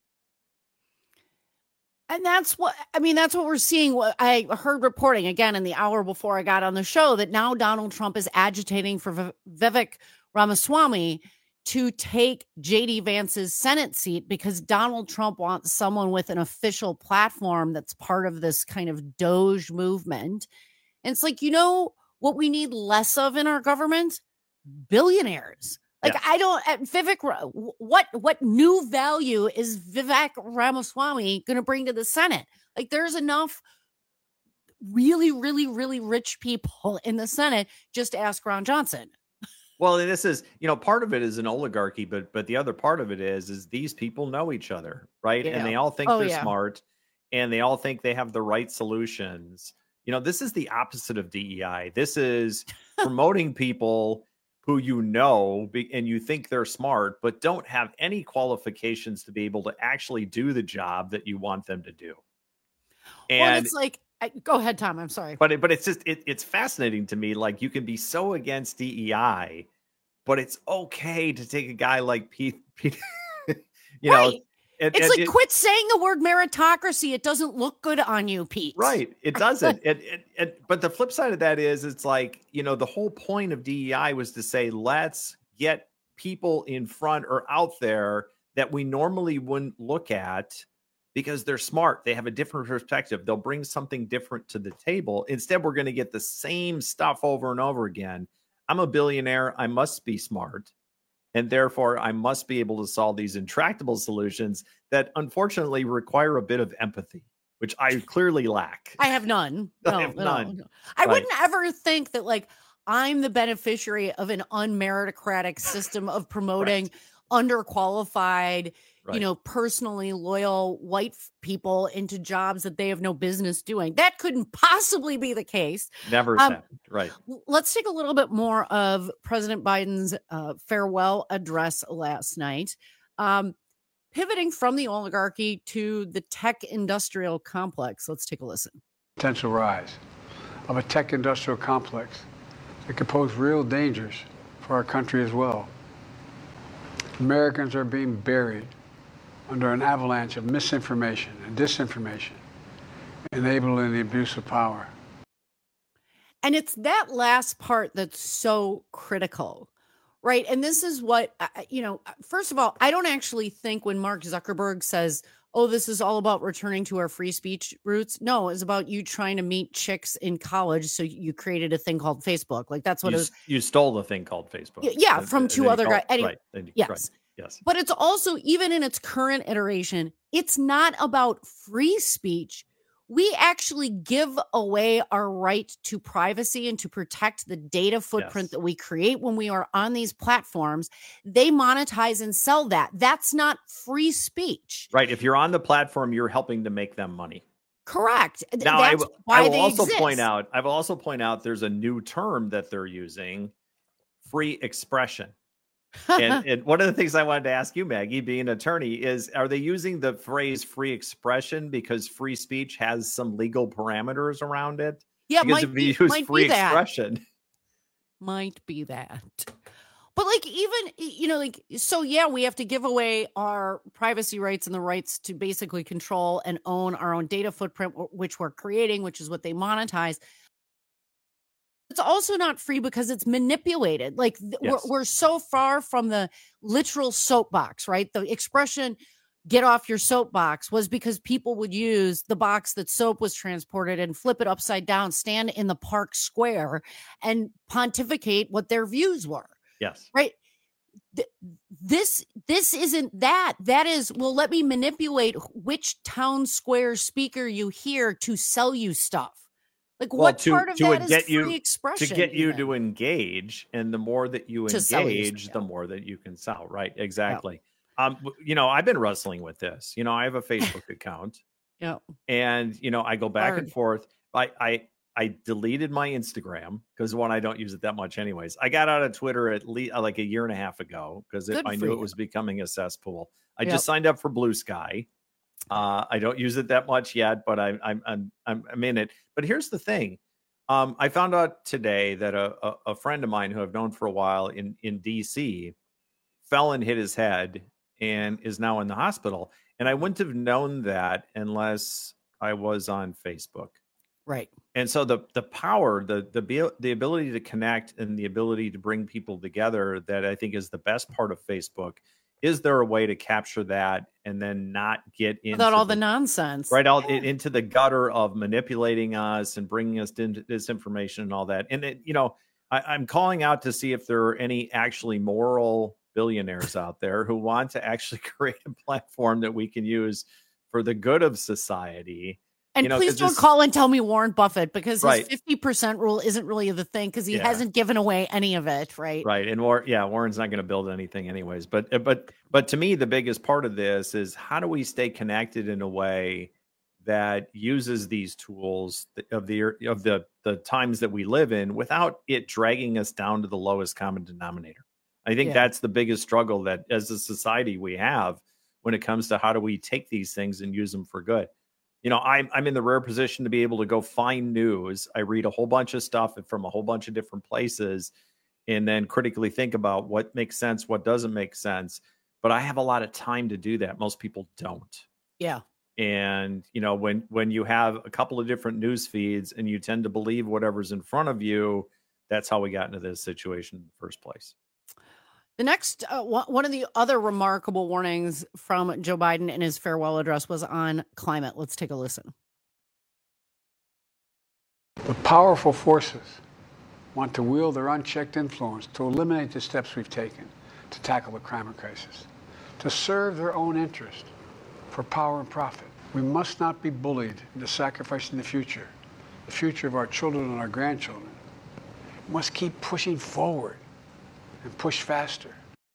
And that's what, I mean, that's what we're seeing. I heard reporting again in the hour before I got on the show that now Donald Trump is agitating for Vivek Ramaswamy to take J D Vance's Senate seat because Donald Trump wants someone with an official platform that's part of this kind of Doge movement. And it's like, you know what we need less of in our government? Billionaires. Like, yeah. I don't, Vivek, what, what new value is Vivek Ramaswamy going to bring to the Senate? Like, there's enough really, really, really rich people in the Senate. Just ask Ron Johnson. Well, and this is, you know, part of it is an oligarchy, but, but the other part of it is, is these people know each other, right? Yeah. And they all think oh, they're yeah. smart and they all think they have the right solutions. You know, this is the opposite of D E I. This is promoting people who you know and you think they're smart, but don't have any qualifications to be able to actually do the job that you want them to do. And well, it's like, I, go ahead, Tom. I'm sorry. But it, but it's just, it, it's fascinating to me. Like, you can be so against D E I, but it's okay to take a guy like Pete, Pete you right. know, and, it's and like, it, quit saying the word meritocracy. It doesn't look good on you, Pete. Right. It doesn't. it, it, it, but the flip side of that is, it's like, you know, the whole point of D E I was to say, let's get people in front or out there that we normally wouldn't look at because they're smart. They have a different perspective. They'll bring something different to the table. Instead, we're going to get the same stuff over and over again. I'm a billionaire. I must be smart. And therefore, I must be able to solve these intractable solutions that unfortunately require a bit of empathy, which I clearly lack. I have none. No, I have no, none. no. I Right. wouldn't ever think that, like, I'm the beneficiary of an unmeritocratic system of promoting underqualified, you Right. know, personally loyal white f- people into jobs that they have no business doing. That couldn't possibly be the case. Never Um, happened. Right. L- Let's take a little bit more of President Biden's uh, farewell address last night. Um, pivoting from the oligarchy to the tech industrial complex. Let's take a listen. Potential rise of a tech industrial complex that could pose real dangers for our country as well. Americans are being buried under an avalanche of misinformation and disinformation, enabling the abuse of power. And it's that last part that's so critical, right? And this is what, uh, you know, first of all, I don't actually think when Mark Zuckerberg says, oh, this is all about returning to our free speech roots. No, it's about you trying to meet chicks in college. So you created a thing called Facebook. Like, that's what You, it was. you stole the thing called Facebook. Y- Yeah, And- from and two then you other call- guys. Anyway, Right. and you- yes. right, Yes. But it's also, even in its current iteration, it's not about free speech. We actually give away our right to privacy and to protect the data footprint Yes. that we create when we are on these platforms. They monetize and sell that. That's not free speech. Right. If you're on the platform, you're helping to make them money. Correct. Th- Now, I That's w- why I will they also exist. point out, I will also point out there's a new term that they're using, free expression. and, and one of the things I wanted to ask you, Maggie, being an attorney, is are they using the phrase free expression because free speech has some legal parameters around it? Yeah, because might if you be- use might be free that. expression, Might be that. But like even, you know, like, so yeah, we have to give away our privacy rights and the rights to basically control and own our own data footprint, which we're creating, which is what they monetize. It's also not free because it's manipulated. Like th- Yes. we're, we're so far from the literal soapbox, right? The expression "get off your soapbox" was because people would use the box that soap was transported and flip it upside down, stand in the park square and pontificate what their views were. Yes. Right. Th- This this isn't that. That is, well, let me manipulate which town square speaker you hear to sell you stuff. Like Well, what to, part of to that is get free you expression? to get you even? to engage, and the more that you To sell you engage, the more that you can sell. Right? Exactly. Um, w- you know, I've been wrestling with this. You know, I have a Facebook account, Yeah. and you know, I go back Hard. and forth. I I I deleted my Instagram because one, I don't use it that much, anyways. I got out of Twitter at least like a year and a half ago because Good I for knew it you. was becoming a cesspool. I Yep. just signed up for Blue Sky. Uh, I don't use it that much yet, but I, I'm I'm I'm I'm in it. But here's the thing. Um, I found out today that a, a, a friend of mine who I've known for a while in, in D C fell and hit his head and is now in the hospital. And I wouldn't have known that unless I was on Facebook. Right. And so the the power, the the be- the ability to connect and the ability to bring people together, that I think is the best part of Facebook. Is there a way to capture that and then not get into Without all the nonsense. right out in- into the gutter of manipulating us and bringing us into disinformation and all that? And it, you know, I, I'm calling out to see if there are any actually moral billionaires out there who want to actually create a platform that we can use for the good of society. And You know, please 'cause don't this- call and tell me Warren Buffett, because his Right. fifty percent rule isn't really the thing, because he Yeah. hasn't given away any of it. Right. Right. And War, yeah, Warren's not going to build anything anyways. But uh, but but to me, the biggest part of this is how do we stay connected in a way that uses these tools of the of the the times that we live in without it dragging us down to the lowest common denominator. I think Yeah. that's the biggest struggle that as a society we have when it comes to how do we take these things and use them for good. You know, I'm I'm in the rare position to be able to go find news. I read a whole bunch of stuff from a whole bunch of different places and then critically think about what makes sense, what doesn't make sense. But I have a lot of time to do that. Most people don't. Yeah. And, you know, when when you have a couple of different news feeds and you tend to believe whatever's in front of you, that's how we got into this situation in the first place. The next, uh, one one of the other remarkable warnings from Joe Biden in his farewell address was on climate. Let's take a listen. The powerful forces want to wield their unchecked influence to eliminate the steps we've taken to tackle the climate crisis, to serve their own interest for power and profit. We must not be bullied into sacrificing the future, the future of our children and our grandchildren. We must keep pushing forward and push faster.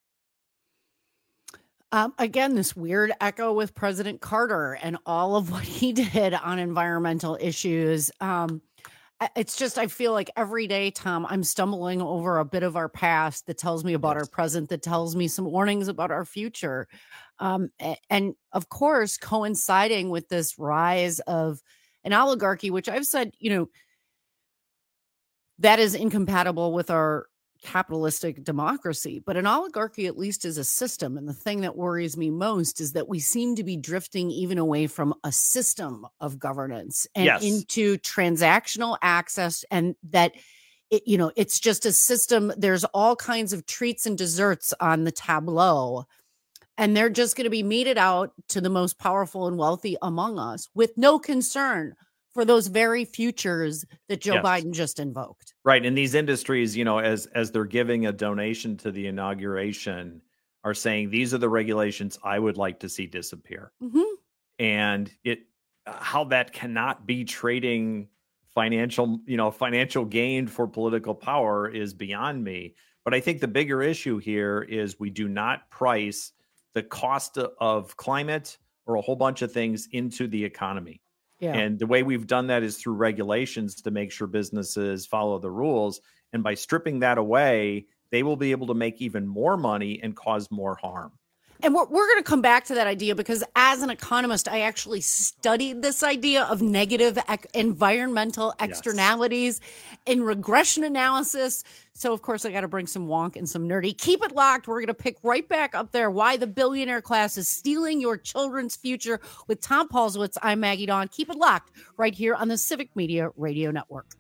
Um, again, this weird echo with President Carter and all of what he did on environmental issues. Um, I- it's just, I feel like every day, Tom, I'm stumbling over a bit of our past that tells me about our present, that tells me some warnings about our future. Um, a- and of course, coinciding with this rise of an oligarchy, which I've said, you know, that is incompatible with our capitalistic democracy, but an oligarchy at least is a system. And the thing that worries me most is that we seem to be drifting even away from a system of governance and Yes. into transactional access, and that it, you know, it's just a system. There's all kinds of treats and desserts on the tableau, and they're just going to be meted out to the most powerful and wealthy among us with no concern for those very futures that Joe Yes. Biden just invoked. Right. And these industries, you know, as as they're giving a donation to the inauguration, are saying these are the regulations I would like to see disappear. Mm-hmm. And it how that cannot be trading financial, you know, financial gain for political power is beyond me. But I think the bigger issue here is we do not price the cost of climate or a whole bunch of things into the economy. Yeah. And the way we've done that is through regulations to make sure businesses follow the rules. And by stripping that away, they will be able to make even more money and cause more harm. And we're, we're going to come back to that idea because as an economist, I actually studied this idea of negative ec- environmental externalities yes. in regression analysis. So, of course, I got to bring some wonk and some nerdy. Keep it locked. We're going to pick right back up there why the billionaire class is stealing your children's future with Tom Paulsowitz. I'm Maggie Dawn. Keep it locked right here on the Civic Media Radio Network.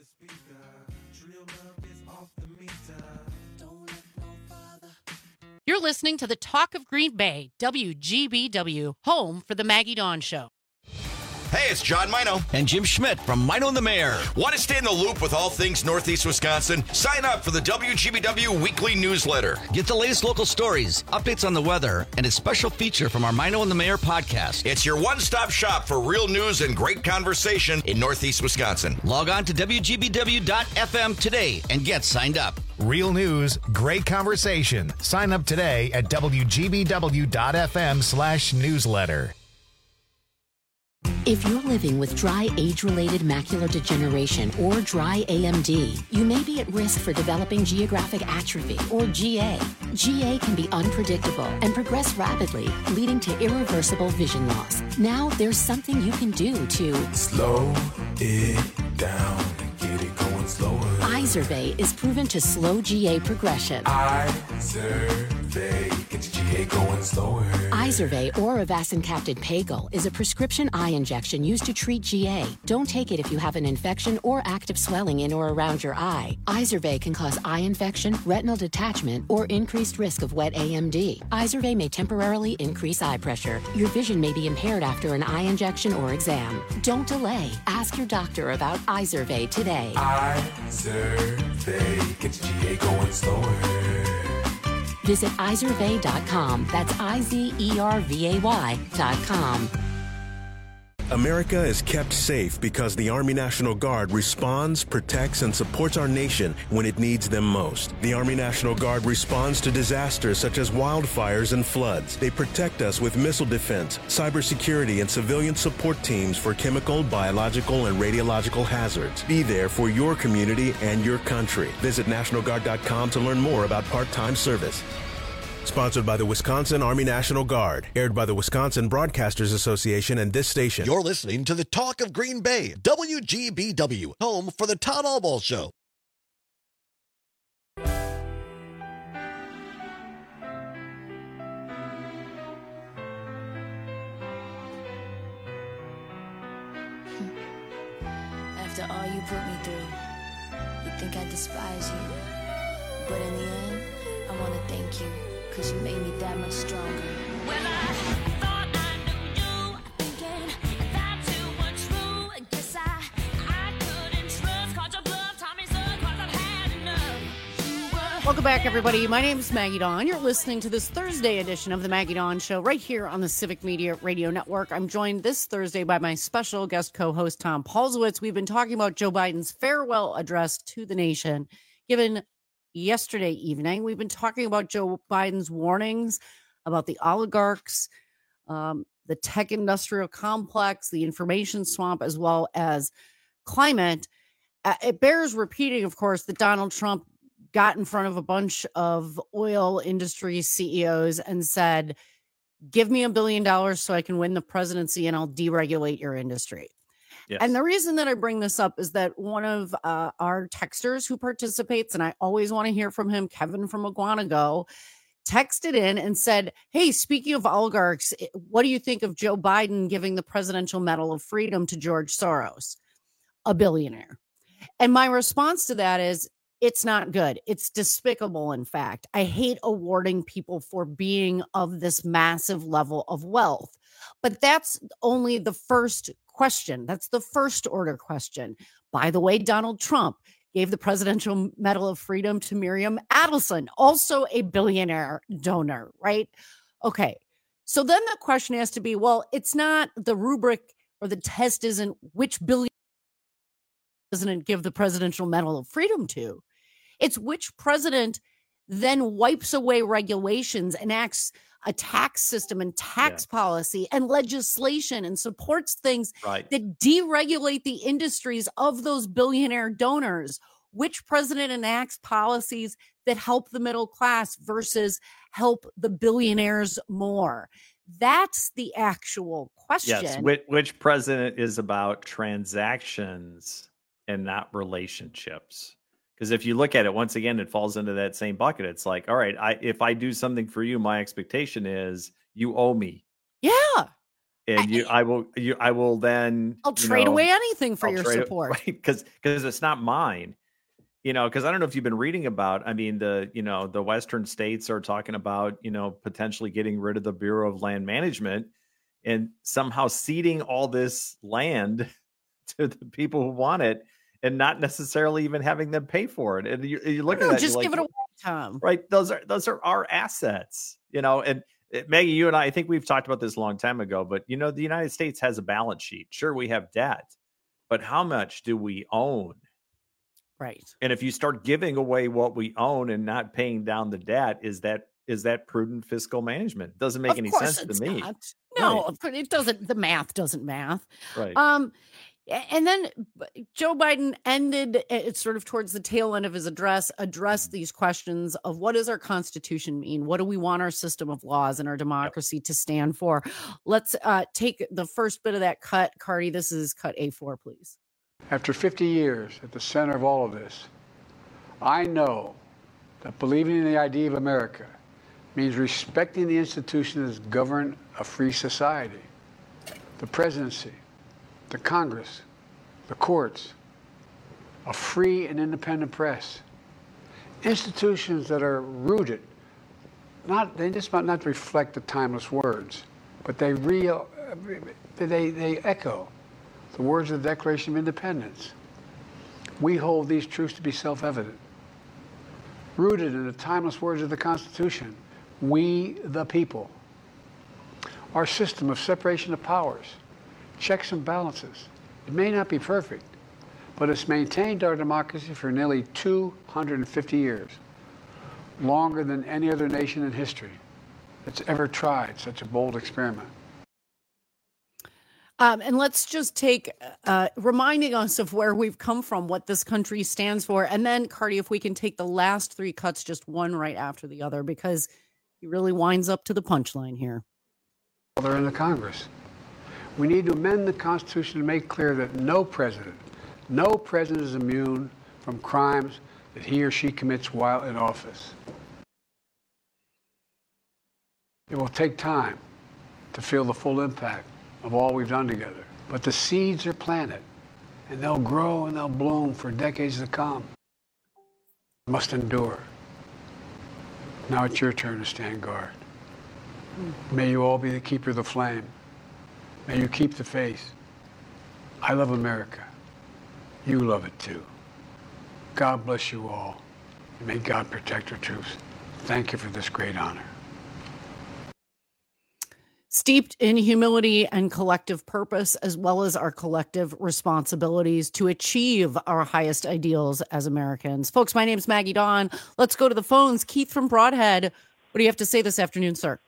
You're listening to the Talk of Green Bay, W G B W, home for the Maggie Dawn Show. Hey, it's John Mino. And Jim Schmidt from Mino and the Mayor. Want to stay in the loop with all things Northeast Wisconsin? Sign up for the W G B W weekly newsletter. Get the latest local stories, updates on the weather, and a special feature from our Mino and the Mayor podcast. It's your one-stop shop for real news and great conversation in Northeast Wisconsin. Log on to W G B W dot F M today and get signed up. Real news, great conversation. Sign up today at W G B W dot F M slash newsletter. If you're living with dry age-related macular degeneration or dry A M D, you may be at risk for developing geographic atrophy or G A. G A can be unpredictable and progress rapidly, leading to irreversible vision loss. Now there's something you can do to slow it down and get it going slower. Izervay is proven to slow G A progression. Izervay gets G A going slower. Izervay or avacincaptad pagel is a prescription eye injection used to treat G A. Don't take it if you have an infection or active swelling in or around your eye. Izervay can cause eye infection, retinal detachment, or increased risk of wet A M D. Izervay may temporarily increase eye pressure. Your vision may be impaired after an eye injection or exam. Don't delay. Ask your doctor about Izervay today. Izervay gets G A going slower. Visit Izervay dot com. That's I Z E R V A Y dot com. America is kept safe because the Army National Guard responds, protects, and supports our nation when it needs them most. The Army National Guard responds to disasters such as wildfires and floods. They protect us with missile defense, cybersecurity, and civilian support teams for chemical, biological, and radiological hazards. Be there for your community and your country. Visit National Guard dot com to learn more about part-time service. Sponsored by the Wisconsin Army National Guard. Aired by the Wisconsin Broadcasters Association and this station. You're listening to the Talk of Green Bay, W G B W, home for the Todd Albaugh Show. After all you put me through, you think I despise you. But in the end, I want to thank you. Cause you made me that much stronger. Well, I thought I knew you, thinking that you were true. Guess I, I couldn't trust, caught your bluff, Tommy son, cause I've had enough. You were Welcome back, everybody. My name is Maggie Dawn. You're listening to this Thursday edition of the Maggie Dawn Show right here on the Civic Media Radio Network. I'm joined this Thursday by my special guest co-host, Tom Paulsowitz. We've been talking about Joe Biden's farewell address to the nation, given yesterday evening. We've been talking about Joe Biden's warnings about the oligarchs, um, the tech industrial complex, the information swamp, as well as climate. Uh, it bears repeating, of course, that Donald Trump got in front of a bunch of oil industry C E Os and said, give me a billion dollars so I can win the presidency and I'll deregulate your industry. Yes. And the reason that I bring this up is that one of uh, our texters who participates, and I always want to hear from him, Kevin from Aguanago, texted in and said, hey, speaking of oligarchs, what do you think of Joe Biden giving the Presidential Medal of Freedom to George Soros, a billionaire? And my response to that is, it's not good. It's despicable, in fact. I hate awarding people for being of this massive level of wealth. But that's only the first question. That's the first order question. By the way, Donald Trump gave the Presidential Medal of Freedom to Miriam Adelson, also a billionaire donor, right? Okay. So then the question has to be, well, it's not the rubric or the test isn't which billionaire president give the Presidential Medal of Freedom to. It's which president then wipes away regulations, enacts a tax system and tax yes. policy and legislation and supports things right. that deregulate the industries of those billionaire donors. which president enacts policies that help the middle class versus help the billionaires more? That's the actual question. Yes, which, which president is about transactions and not relationships? Because if you look at it, once again, it falls into that same bucket. It's like, all right, I if I do something for you, my expectation is you owe me. Yeah. And I, you, I will, you, I will then. I'll trade know, away anything for I'll your trade support, it, right? Because because it's not mine. You know, because I don't know if you've been reading about, I mean, the, you know, the Western states are talking about, you know, potentially getting rid of the Bureau of Land Management and somehow ceding all this land to the people who want it and not necessarily even having them pay for it. And you, you look no, at that, just you're give like, it away, Tom. Right. Those are, those are our assets, you know, and Maggie, you and I, I think we've talked about this a long time ago, but, you know, the United States has a balance sheet. Sure, we have debt, but how much do we own? Right. And if you start giving away what we own and not paying down the debt, is that is that prudent fiscal management? Doesn't make Of any course sense it's to me. not. No, Right. of course it doesn't. The math doesn't math. Right. Um, and then Joe Biden ended it sort of towards the tail end of his address, addressed these questions of what does our Constitution mean? What do we want our system of laws and our democracy yep. to stand for? Let's uh, take the first bit of that cut. Cardi, this is cut A four, please. After fifty years at the center of all of this, I know that believing in the idea of America means respecting the institutions that govern a free society, the presidency, the Congress, the courts, a free and independent press, institutions that are rooted, not they just might not reflect the timeless words, but they real they they echo the words of the Declaration of Independence. We hold these truths to be self-evident. Rooted in the timeless words of the Constitution, we the people. Our system of separation of powers, checks and balances, it may not be perfect, but it's maintained our democracy for nearly two hundred fifty years, longer than any other nation in history that's ever tried such a bold experiment. Um, and let's just take uh, reminding us of where we've come from, what this country stands for. And then, Cardi, if we can take the last three cuts, just one right after the other, because he really winds up to the punchline here. They're in the Congress. We need to amend the Constitution to make clear that no president, no president is immune from crimes that he or she commits while in office. It will take time to feel the full impact of all we've done together. But the seeds are planted, and they'll grow and they'll bloom for decades to come. We must endure. Now it's your turn to stand guard. May you all be the keeper of the flame. May you keep the faith. I love America. You love it too. God bless you all. And may God protect our troops. Thank you for this great honor. Steeped in humility and collective purpose, as well as our collective responsibilities to achieve our highest ideals as Americans. Folks, my name's Maggie Dawn. Let's go to the phones. Keith from Broadhead. What do you have to say this afternoon, sir?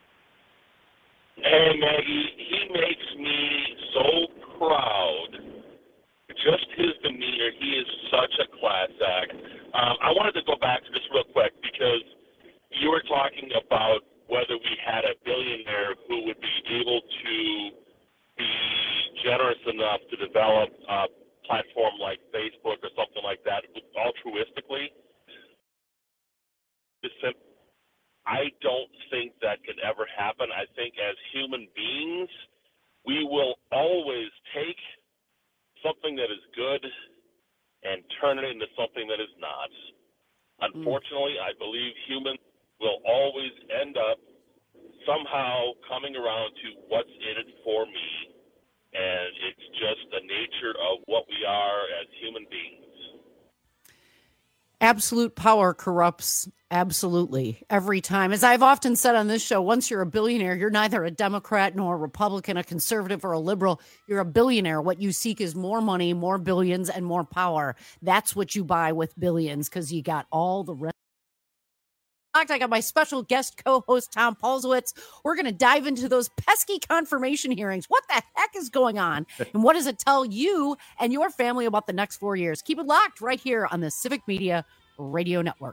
Hey, Maggie. He makes me so proud. Just his demeanor. He is such a class act. Um, I wanted to go back to this real quick because you were talking about whether we had a billionaire who would be able to be generous enough to develop a platform like Facebook or something like that altruistically. I don't think that could ever happen. I think as human beings, we will always take something that is good and turn it into something that is not. Unfortunately, I believe humans will always end up somehow coming around to what's in it for me, and it's just the nature of what we are as human beings. Absolute power corrupts absolutely every time. As I've often said on this show, once you're a billionaire, you're neither a Democrat nor a Republican, a conservative or a liberal. You're a billionaire. What you seek is more money, more billions, and more power. That's what you buy with billions because you got all the rest. I got my special guest co-host, Tom Paulsowitz. We're going to dive into those pesky confirmation hearings. What the heck is going on? And what does it tell you and your family about the next four years? Keep it locked right here on the Civic Media Radio Network.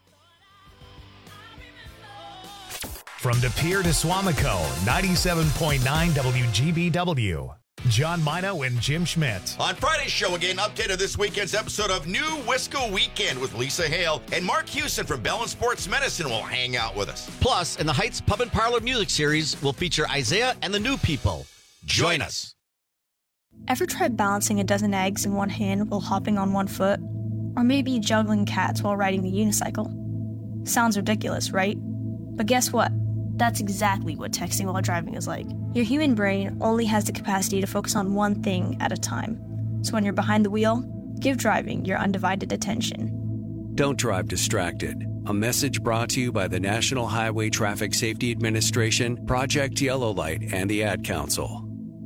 From De Pere to Swamico, ninety-seven point nine W G B W. John Mino and Jim Schmidt. On Friday's show, again, update of this weekend's episode of New Wisco Weekend with Lisa Hale, and Mark Houston from Bell and Sports Medicine will hang out with us. Plus, in the Heights Pub and Parlor Music Series, we'll feature Isaiah and the New People. Join us. Ever tried balancing a dozen eggs in one hand while hopping on one foot? Or maybe juggling cats while riding the unicycle? Sounds ridiculous, right? But guess what? That's exactly what texting while driving is like. Your human brain only has the capacity to focus on one thing at a time. So when you're behind the wheel, give driving your undivided attention. Don't drive distracted. A message brought to you by the National Highway Traffic Safety Administration, Project Yellow Light, and the Ad Council.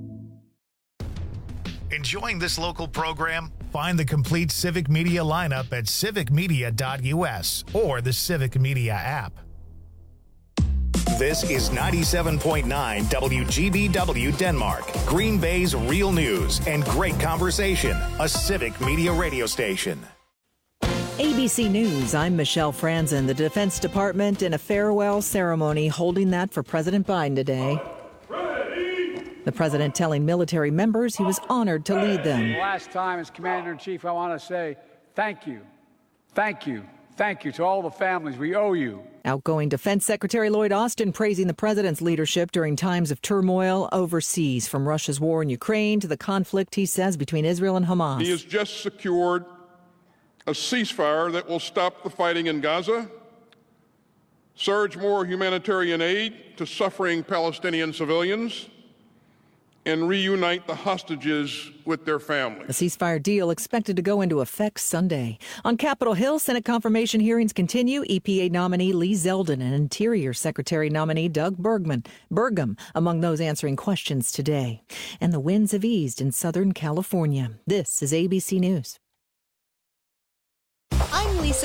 Enjoying this local program? Find the complete Civic Media lineup at civic media dot U S or the Civic Media app. This is ninety-seven point nine W G B W Denmark, Green Bay's real news and great conversation, a Civic Media radio station. A B C News, I'm Michelle Franzen. The Defense Department in a farewell ceremony holding that for President Biden today. The president telling military members he was honored to lead them. Last time as Commander-in-Chief, I want to say thank you, thank you, thank you to all the families. We owe you. Outgoing Defense Secretary Lloyd Austin praising the president's leadership during times of turmoil overseas, from Russia's war in Ukraine to the conflict, he says, between Israel and Hamas. He has just secured a ceasefire that will stop the fighting in Gaza, surge more humanitarian aid to suffering Palestinian civilians, and reunite the hostages with their families. A ceasefire deal expected to go into effect Sunday. On Capitol Hill, Senate confirmation hearings continue. E P A nominee Lee Zeldin and Interior Secretary nominee Doug Bergman, Burgum among those answering questions today. And the winds have eased in Southern California. This is A B C News. I'm Lisa